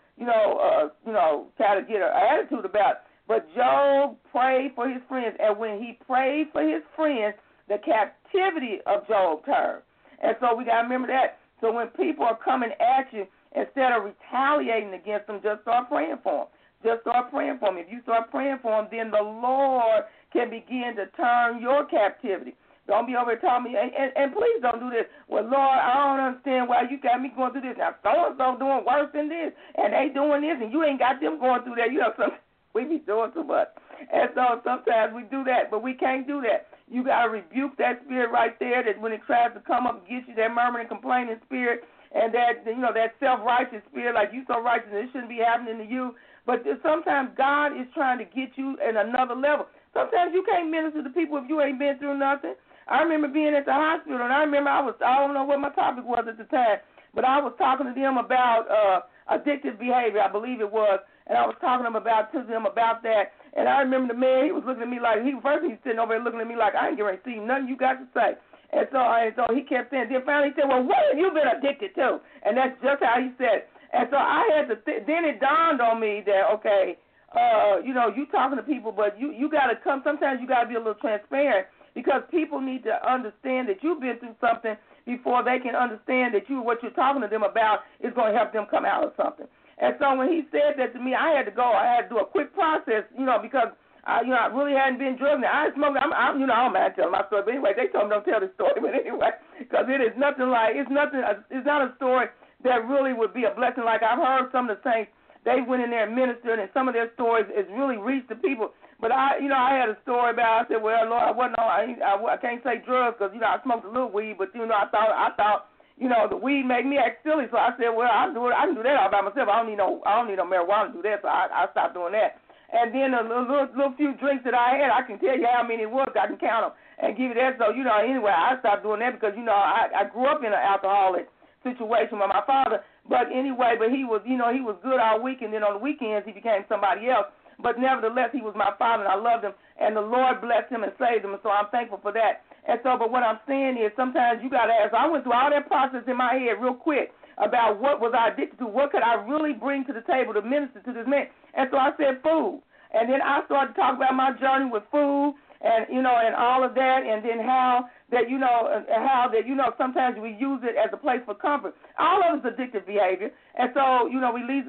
try to get an attitude about it. But Job prayed for his friends, and when he prayed for his friends, the captivity of Job turned. And so we got to remember that. So when people are coming at you, instead of retaliating against them, just start praying for them. Just start praying for them. If you start praying for them, then the Lord can begin to turn your captivity. Don't be over here telling me, and please don't do this. Well, Lord, I don't understand why you got me going through this. Now, so-and-so doing worse than this, and they doing this, and you ain't got them going through that. We be doing too much. And so sometimes we do that, but we can't do that. You got to rebuke that spirit right there that when it tries to come up and get you, that murmuring, complaining spirit, and that, that self-righteous spirit, like you so righteous, and it shouldn't be happening to you. But sometimes God is trying to get you at another level. Sometimes you can't minister to people if you ain't been through nothing. I remember being at the hospital, and I remember I don't know what my topic was at the time, but I was talking to them about addictive behavior, I believe it was, and I was talking to them about that. And I remember the man, he was looking at me like, he's sitting over there looking at me like, I ain't getting ready to see nothing you got to say. And so he kept saying, then finally he said, well, what have you been addicted to? And that's just how he said it. And so I had to, then it dawned on me that, okay, you talking to people, but you got to come, sometimes you got to be a little transparent, because people need to understand that you've been through something before they can understand that what you're talking to them about is going to help them come out of something. And so when he said that to me, I had to go. I had to do a quick process, because I really hadn't been drugged. I smoked. I don't mind telling my story, but anyway, they told me don't tell the story. But anyway, because it is nothing like it's not a story that really would be a blessing. Like I've heard some of the saints, they went in there and ministered, and some of their stories has really reached the people. But I had a story about. I said, well, Lord, I can't say drugs because I smoked a little weed, but I thought the weed made me act silly. So I said, well, I can do that all by myself. I don't need no marijuana to do that. So I stopped doing that. And then a little few drinks that I had, I can tell you how many it was. I can count them and give you that. So anyway, I stopped doing that because I grew up in an alcoholic situation with my father. But anyway, he was he was good all week, and then on the weekends he became somebody else. But nevertheless, he was my father, and I loved him, and the Lord blessed him and saved him, and so I'm thankful for that. And so, but what I'm saying is sometimes you got to ask. I went through all that process in my head real quick about what was I addicted to, what could I really bring to the table to minister to this man. And so I said food. And then I started to talk about my journey with food and, and all of that, and then how that, sometimes we use it as a place for comfort. All of it's addictive behavior. And so, we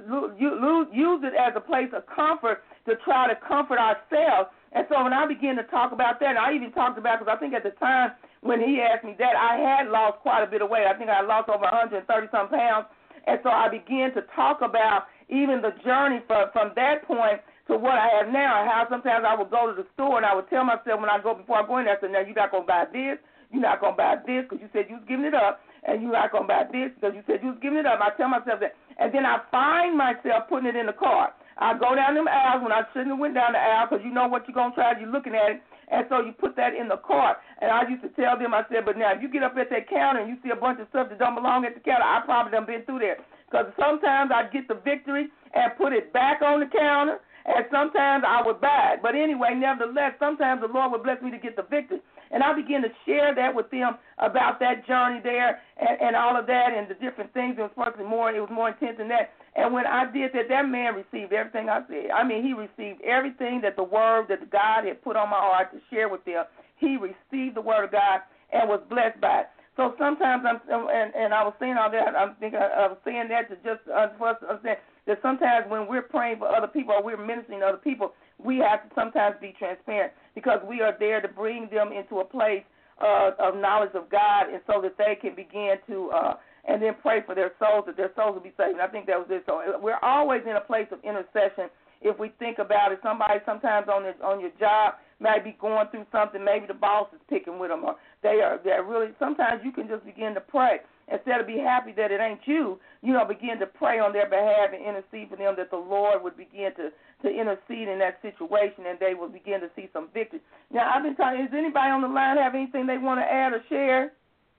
use it as a place of comfort to try to comfort ourselves. And so when I began to talk about that, and I even talked about, because I think at the time when he asked me that, I had lost quite a bit of weight. I think I lost over 130-some pounds. And so I began to talk about even the journey from that point to what I have now, and how sometimes I would go to the store and I would tell myself before I go in there, I said, now you're not going to buy this, you're not going to buy this because you said you was giving it up, and you're not going to buy this because you said you was giving it up. I tell myself that, and then I find myself putting it in the cart. I go down them aisles when I shouldn't have went down the aisle because you know what you're going to try, you're looking at it, and so you put that in the cart. And I used to tell them, I said, but now if you get up at that counter and you see a bunch of stuff that don't belong at the counter, I probably done been through there, because sometimes I get the victory and put it back on the counter, and sometimes I would buy it. But anyway, nevertheless, sometimes the Lord would bless me to get the victory. And I began to share that with them about that journey there and all of that and the different things. It was more intense than that. And when I did that, that man received everything I said. I mean, he received everything that the word that God had put on my heart to share with them. He received the word of God and was blessed by it. So sometimes I was saying all that. I was saying that to just for us to understand that sometimes when we're praying for other people or we're ministering to other people, we have to sometimes be transparent, because we are there to bring them into a place of knowledge of God, and so that they can begin to and then pray for their souls, that their souls will be saved. And I think that was it. So we're always in a place of intercession. If we think about it, somebody sometimes on your job might be going through something. Maybe the boss is picking with them, or they're really. Sometimes you can just begin to pray instead of be happy that it ain't you. Begin to pray on their behalf and intercede for them, that the Lord would begin to intercede in that situation, and they will begin to see some victory. Now, I've been talking. Does anybody on the line have anything they want to add or share?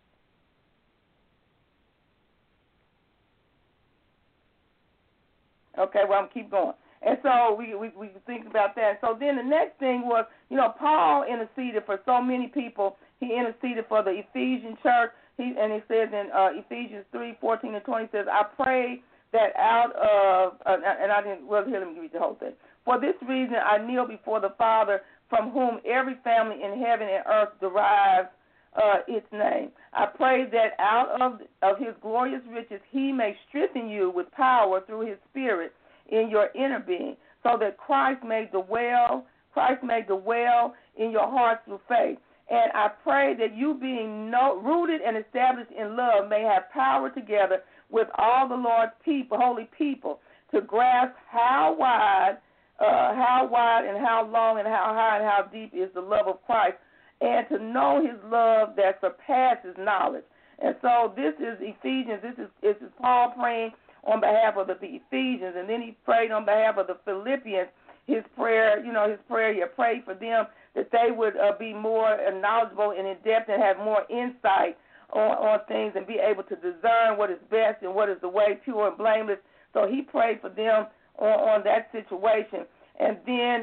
Okay, well, I'm going to keep going. And so we think about that. So then the next thing was, Paul interceded for so many people. He interceded for the Ephesian church. And it says in Ephesians 3:14-20, says, I pray that out of, and I didn't, well, here, let me read the whole thing. For this reason I kneel before the Father, from whom every family in heaven and earth derives its name. I pray that out of his glorious riches he may strengthen you with power through his Spirit in your inner being, so that Christ may dwell in your hearts through faith. And I pray that you, being rooted and established in love, may have power together with all the Lord's people, holy people, to grasp how wide and how long and how high and how deep is the love of Christ, and to know his love that surpasses knowledge. And so this is Ephesians. This is Paul praying on behalf of the Ephesians, and then he prayed on behalf of the Philippians. His prayer, he prayed for them that they would be more knowledgeable and in depth and have more insight on things and be able to discern what is best and what is the way, pure and blameless. So he prayed for them on that situation. And then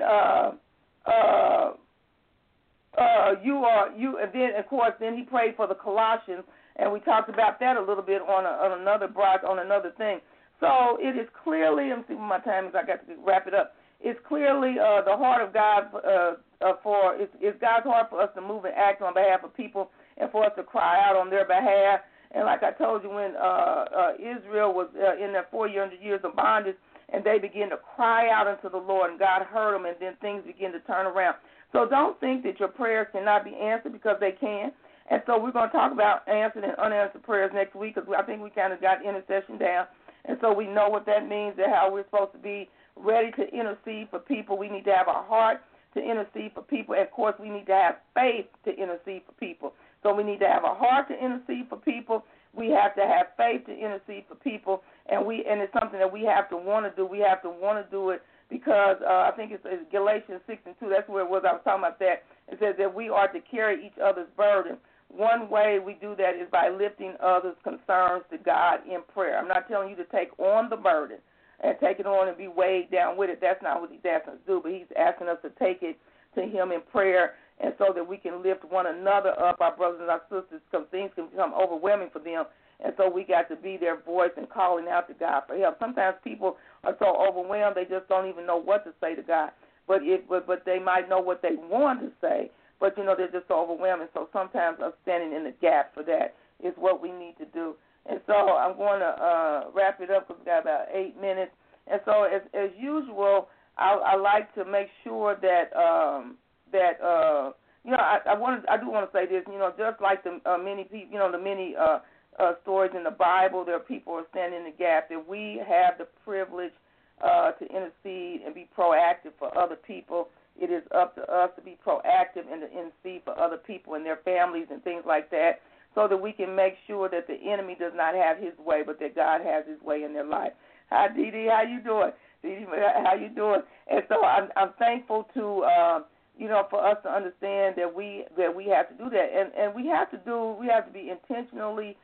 then he prayed for the Colossians, and we talked about that a little bit on another thing. So it is clearly, let me see what my time is. I got to wrap it up. It's clearly the heart of God it's God's heart for us to move and act on behalf of people and for us to cry out on their behalf. And like I told you, when Israel was in their 400 years of bondage, and they began to cry out unto the Lord, and God heard them, and then things began to turn around. So don't think that your prayers cannot be answered, because they can. And so we're going to talk about answered and unanswered prayers next week, because I think we kind of got intercession down. And so we know what that means and how we're supposed to be ready to intercede for people. We need to have a heart to intercede for people. And, of course, we need to have faith to intercede for people. So we need to have a heart to intercede for people. We have to have faith to intercede for people. And it's something that we have to want to do. We have to want to do it because I think it's Galatians 6:2. That's where it was. I was talking about that. It says that we are to carry each other's burden. One way we do that is by lifting others' concerns to God in prayer. I'm not telling you to take on the burden and take it on and be weighed down with it. That's not what he's asking us to do, but he's asking us to take it to him in prayer, and so that we can lift one another up, our brothers and our sisters, because things can become overwhelming for them. And so we got to be their voice and calling out to God for help. Sometimes people are so overwhelmed they just don't even know what to say to God. But they might know what they want to say, but, they're just so overwhelmed. And so sometimes us standing in the gap for that is what we need to do. And so I'm going to wrap it up because we've got about 8 minutes. And so as usual, I like to make sure that I do want to say this. Just like the many people, the many stories in the Bible, there are people who are standing in the gap. That we have the privilege to intercede and be proactive for other people. It is up to us to be proactive and to intercede for other people and their families and things like that, so that we can make sure that the enemy does not have his way, but that God has his way in their life. Hi, Dee Dee, how you doing? Dee Dee, how you doing? And so I'm thankful to for us to understand that we have to do that, and we have to be intentionally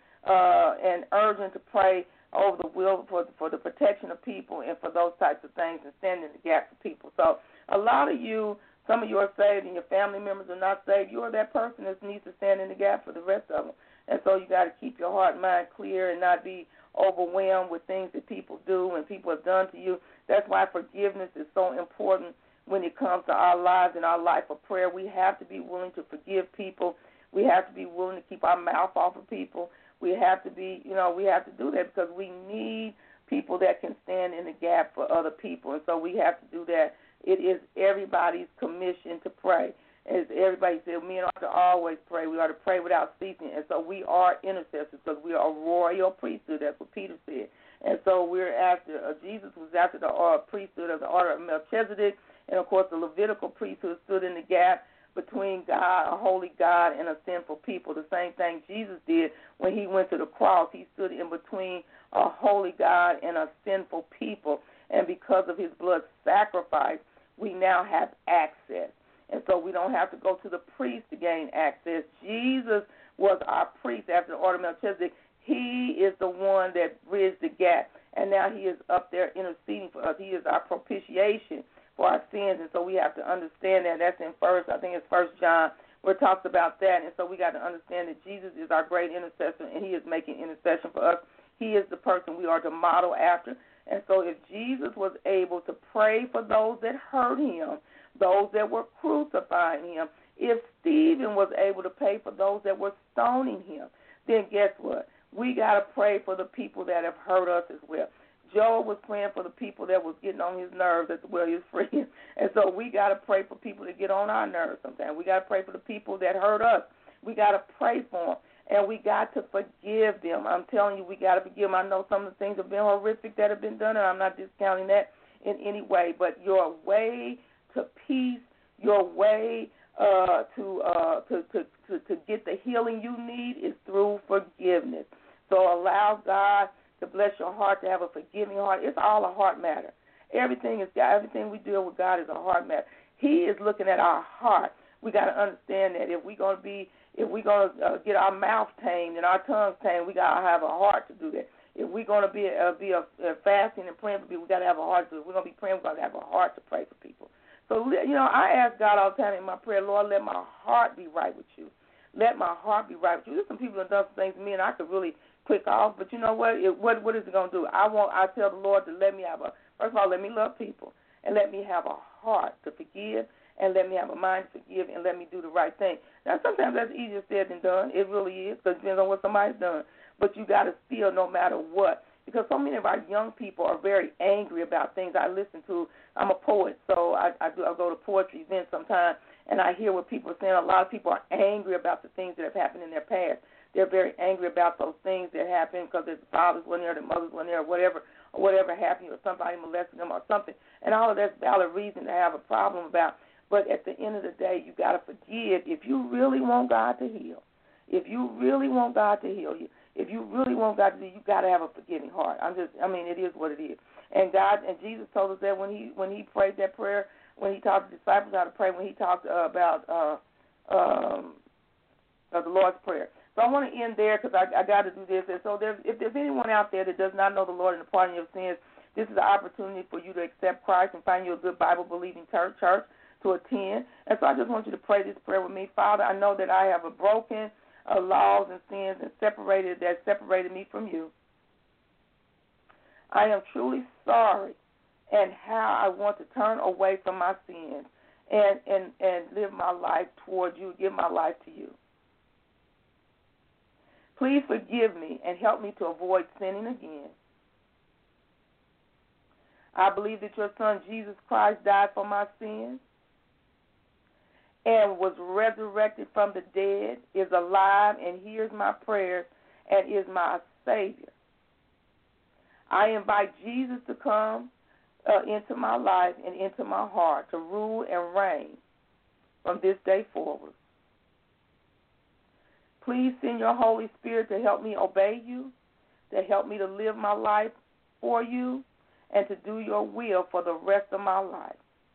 and urgent to pray over the will for the protection of people and for those types of things, and stand in the gap for people. So a lot of you, some of you are saved and your family members are not saved. You are that person that needs to stand in the gap for the rest of them. And so you got to keep your heart and mind clear and not be overwhelmed with things that people do and people have done to you. That's why forgiveness is so important when it comes to our lives and our life of prayer. We have to be willing to forgive people. We have to be willing to keep our mouth off of people. We have to be, we have to do that because we need people that can stand in the gap for other people. And so we have to do that. It is everybody's commission to pray. As everybody said, me and Arthur always pray. We are to pray without ceasing. And so we are intercessors because we are a royal priesthood. That's what Peter said. And so we're after, Jesus was after the priesthood of the order of Melchizedek. And, of course, the Levitical priesthood stood in the gap between God, a holy God, and a sinful people. The same thing Jesus did when he went to the cross. He stood in between a holy God and a sinful people. And because of his blood sacrifice, we now have access. And so we don't have to go to the priest to gain access. Jesus was our priest after the order of Melchizedek. He is the one that bridged the gap. And now he is up there interceding for us. He is our propitiation for our sins. And so we have to understand that. That's in I think it's 1 John, where it talks about that. And so we got to understand that Jesus is our great intercessor, and he is making intercession for us. He is the person we are to model after. And so if Jesus was able to pray for those that hurt him, those that were crucifying him, if Stephen was able to pray for those that were stoning him, then guess what? We got to pray for the people that have hurt us as well. Job was praying for the people that was getting on his nerves at the well, his friends. And so we got to pray for people that get on our nerves sometimes. We got to pray for the people that hurt us. We got to pray for them. And we got to forgive them. I'm telling you, we got to forgive them. I know some of the things have been horrific that have been done, and I'm not discounting that in any way. But your way to peace, your way to get the healing you need is through forgiveness. So allow God to bless your heart, to have a forgiving heart. It's all a heart matter. Everything we deal with God is a heart matter. He is looking at our heart. We got to understand that if we're going to get our mouth tamed and our tongues tamed, we got to have a heart to do that. If we're going to be fasting and praying for people, we got to have a heart to do it. If we're going to be praying, we got to have a heart to pray for people. So, I ask God all the time in my prayer, Lord, let my heart be right with you. Let my heart be right with you. There's some people that have done some things to me, and I could really click off, but you know what? What is it going to do? I tell the Lord to let me first of all, let me love people, and let me have a heart to forgive, and let me have a mind to forgive, and let me do the right thing. Now, sometimes that's easier said than done. It really is, because it depends on what somebody's done. But you got to still, no matter what, because so many of our young people are very angry about things. I listen to, I'm a poet, so I go to poetry events sometimes, and I hear what people are saying. A lot of people are angry about the things that have happened in their past. They're very angry about those things that happened because their fathers weren't there, their mothers weren't there, or whatever happened, or somebody molested them or something. And all of that's valid reason to have a problem about. But at the end of the day, you got to forgive if you really want God to heal. If you really want God to heal you, if you really want God to heal you, you got to have a forgiving heart. It is what it is. And Jesus told us that when he prayed that prayer, when he taught the disciples how to pray, when he talked about the Lord's Prayer. So I want to end there because I got to do this. And so if there's anyone out there that does not know the Lord and the pardon of sins, this is an opportunity for you to accept Christ and find you a good Bible-believing church to attend. And so I just want you to pray this prayer with me. Father, I know that I have a broken laws and sins and separated me from you. I am truly sorry and how I want to turn away from my sins and live my life toward you, give my life to you. Please forgive me and help me to avoid sinning again. I believe that your Son, Jesus Christ, died for my sins and was resurrected from the dead, is alive and hears my prayers and is my Savior. I invite Jesus to come into my life and into my heart to rule and reign from this day forward. Please send your Holy Spirit to help me obey you, to help me to live my life for you, and to do your will for the rest of my life.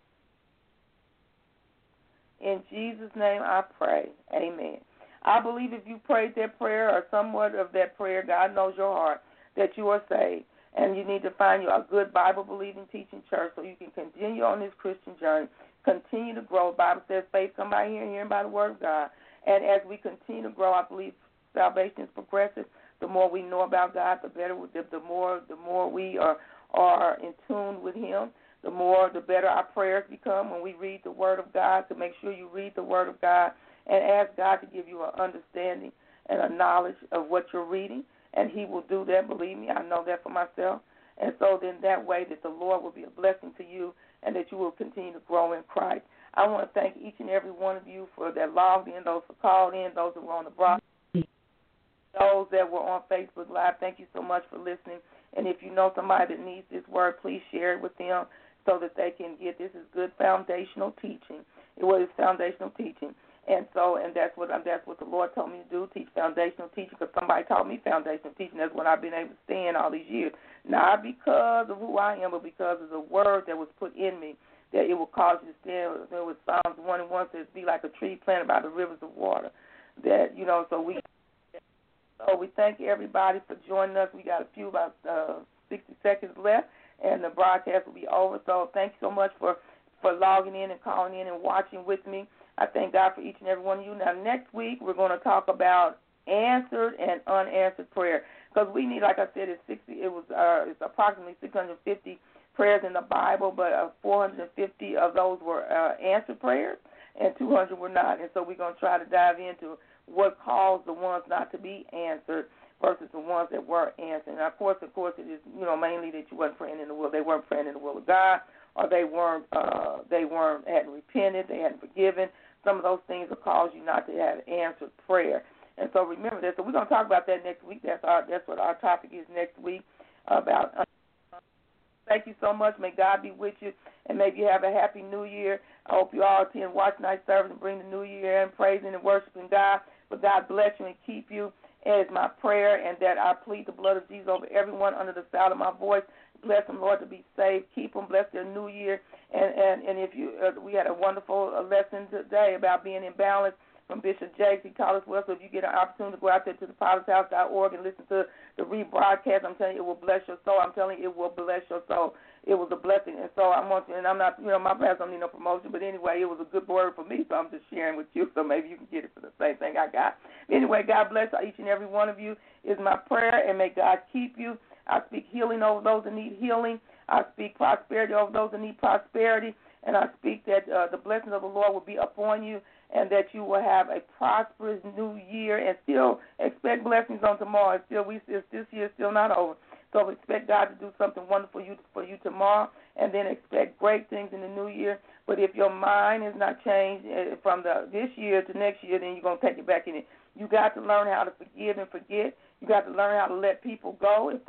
In Jesus' name I pray. Amen. I believe if you prayed that prayer or somewhat of that prayer, God knows your heart, that you are saved. And you need to find you a good Bible-believing teaching church so you can continue on this Christian journey, continue to grow. The Bible says faith come by hearing, hearing by the word of God. And as we continue to grow, I believe salvation is progressive. The more we know about God, the better. The more we are in tune with Him, the better our prayers become when we read the Word of God. So make sure you read the Word of God and ask God to give you an understanding and a knowledge of what you're reading, and He will do that. Believe me, I know that for myself. And so then that way that the Lord will be a blessing to you and that you will continue to grow in Christ. I want to thank each and every one of you for that logged in, those who called in, those who were on the broadcast, those that were on Facebook Live. Thank you so much for listening. And if you know somebody that needs this word, please share it with them so that they can get this. Is good foundational teaching. It was foundational teaching. And that's what the Lord told me to do, teach foundational teaching, because somebody taught me foundational teaching. That's what I've been able to stand all these years. Not because of who I am, but because of the word that was put in me, that it will cause you to stand. There was Psalms 1:1 says, be like a tree planted by the rivers of water. That, so we thank everybody for joining us. We got a few, about 60 seconds left, and the broadcast will be over. So thank you so much for logging in and calling in and watching with me. I thank God for each and every one of you. Now, next week, we're going to talk about answered and unanswered prayer, because we need, like I said, it's approximately 650 prayers in the Bible, but 450 of those were answered prayers, and 200 were not. And so we're going to try to dive into what caused the ones not to be answered, versus the ones that were answered. And of course, it is, mainly that you weren't praying in the will. They weren't praying in the will of God, or they hadn't repented, they hadn't forgiven. Some of those things will cause you not to have answered prayer. And so remember that. So we're going to talk about that next week. That's what our topic is next week about. Thank you so much. May God be with you, and may you have a happy New Year. I hope you all attend watch night service and bring the New Year in praising and worshiping God. But God bless you and keep you is my prayer, and that I plead the blood of Jesus over everyone under the sound of my voice. Bless them, Lord, to be saved. Keep them. Bless their New Year. And if you, we had a wonderful lesson today about being in balance from Bishop Jakes. He taught us well. So if you get an opportunity to go out there to thepottershouse.org and listen to the rebroadcast, I'm telling you, it will bless your soul. I'm telling you, it will bless your soul. It was a blessing. And so I'm not, my past don't need no promotion, but anyway, it was a good word for me, so I'm just sharing with you, so maybe you can get it for the same thing I got. Anyway, God bless each and every one of you is my prayer, and may God keep you. I speak healing over those that need healing. I speak prosperity over those that need prosperity. And I speak that the blessings of the Lord will be upon you, and that you will have a prosperous new year, and still expect blessings on tomorrow. This year is still not over. So expect God to do something wonderful for you tomorrow, and then expect great things in the new year. But if your mind is not changed from this year to next year, then you're going to take it back in it. You got to learn how to forgive and forget. You got to learn how to let people go. If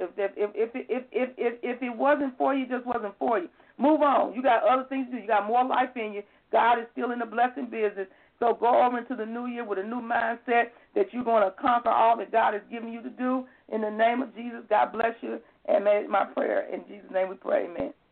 it wasn't for you, it just wasn't for you. Move on. You got other things to do. You got more life in you. God is still in the blessing business. So go over into the new year with a new mindset that you're going to conquer all that God has given you to do. In the name of Jesus, God bless you. And may my prayer in Jesus' name we pray, amen.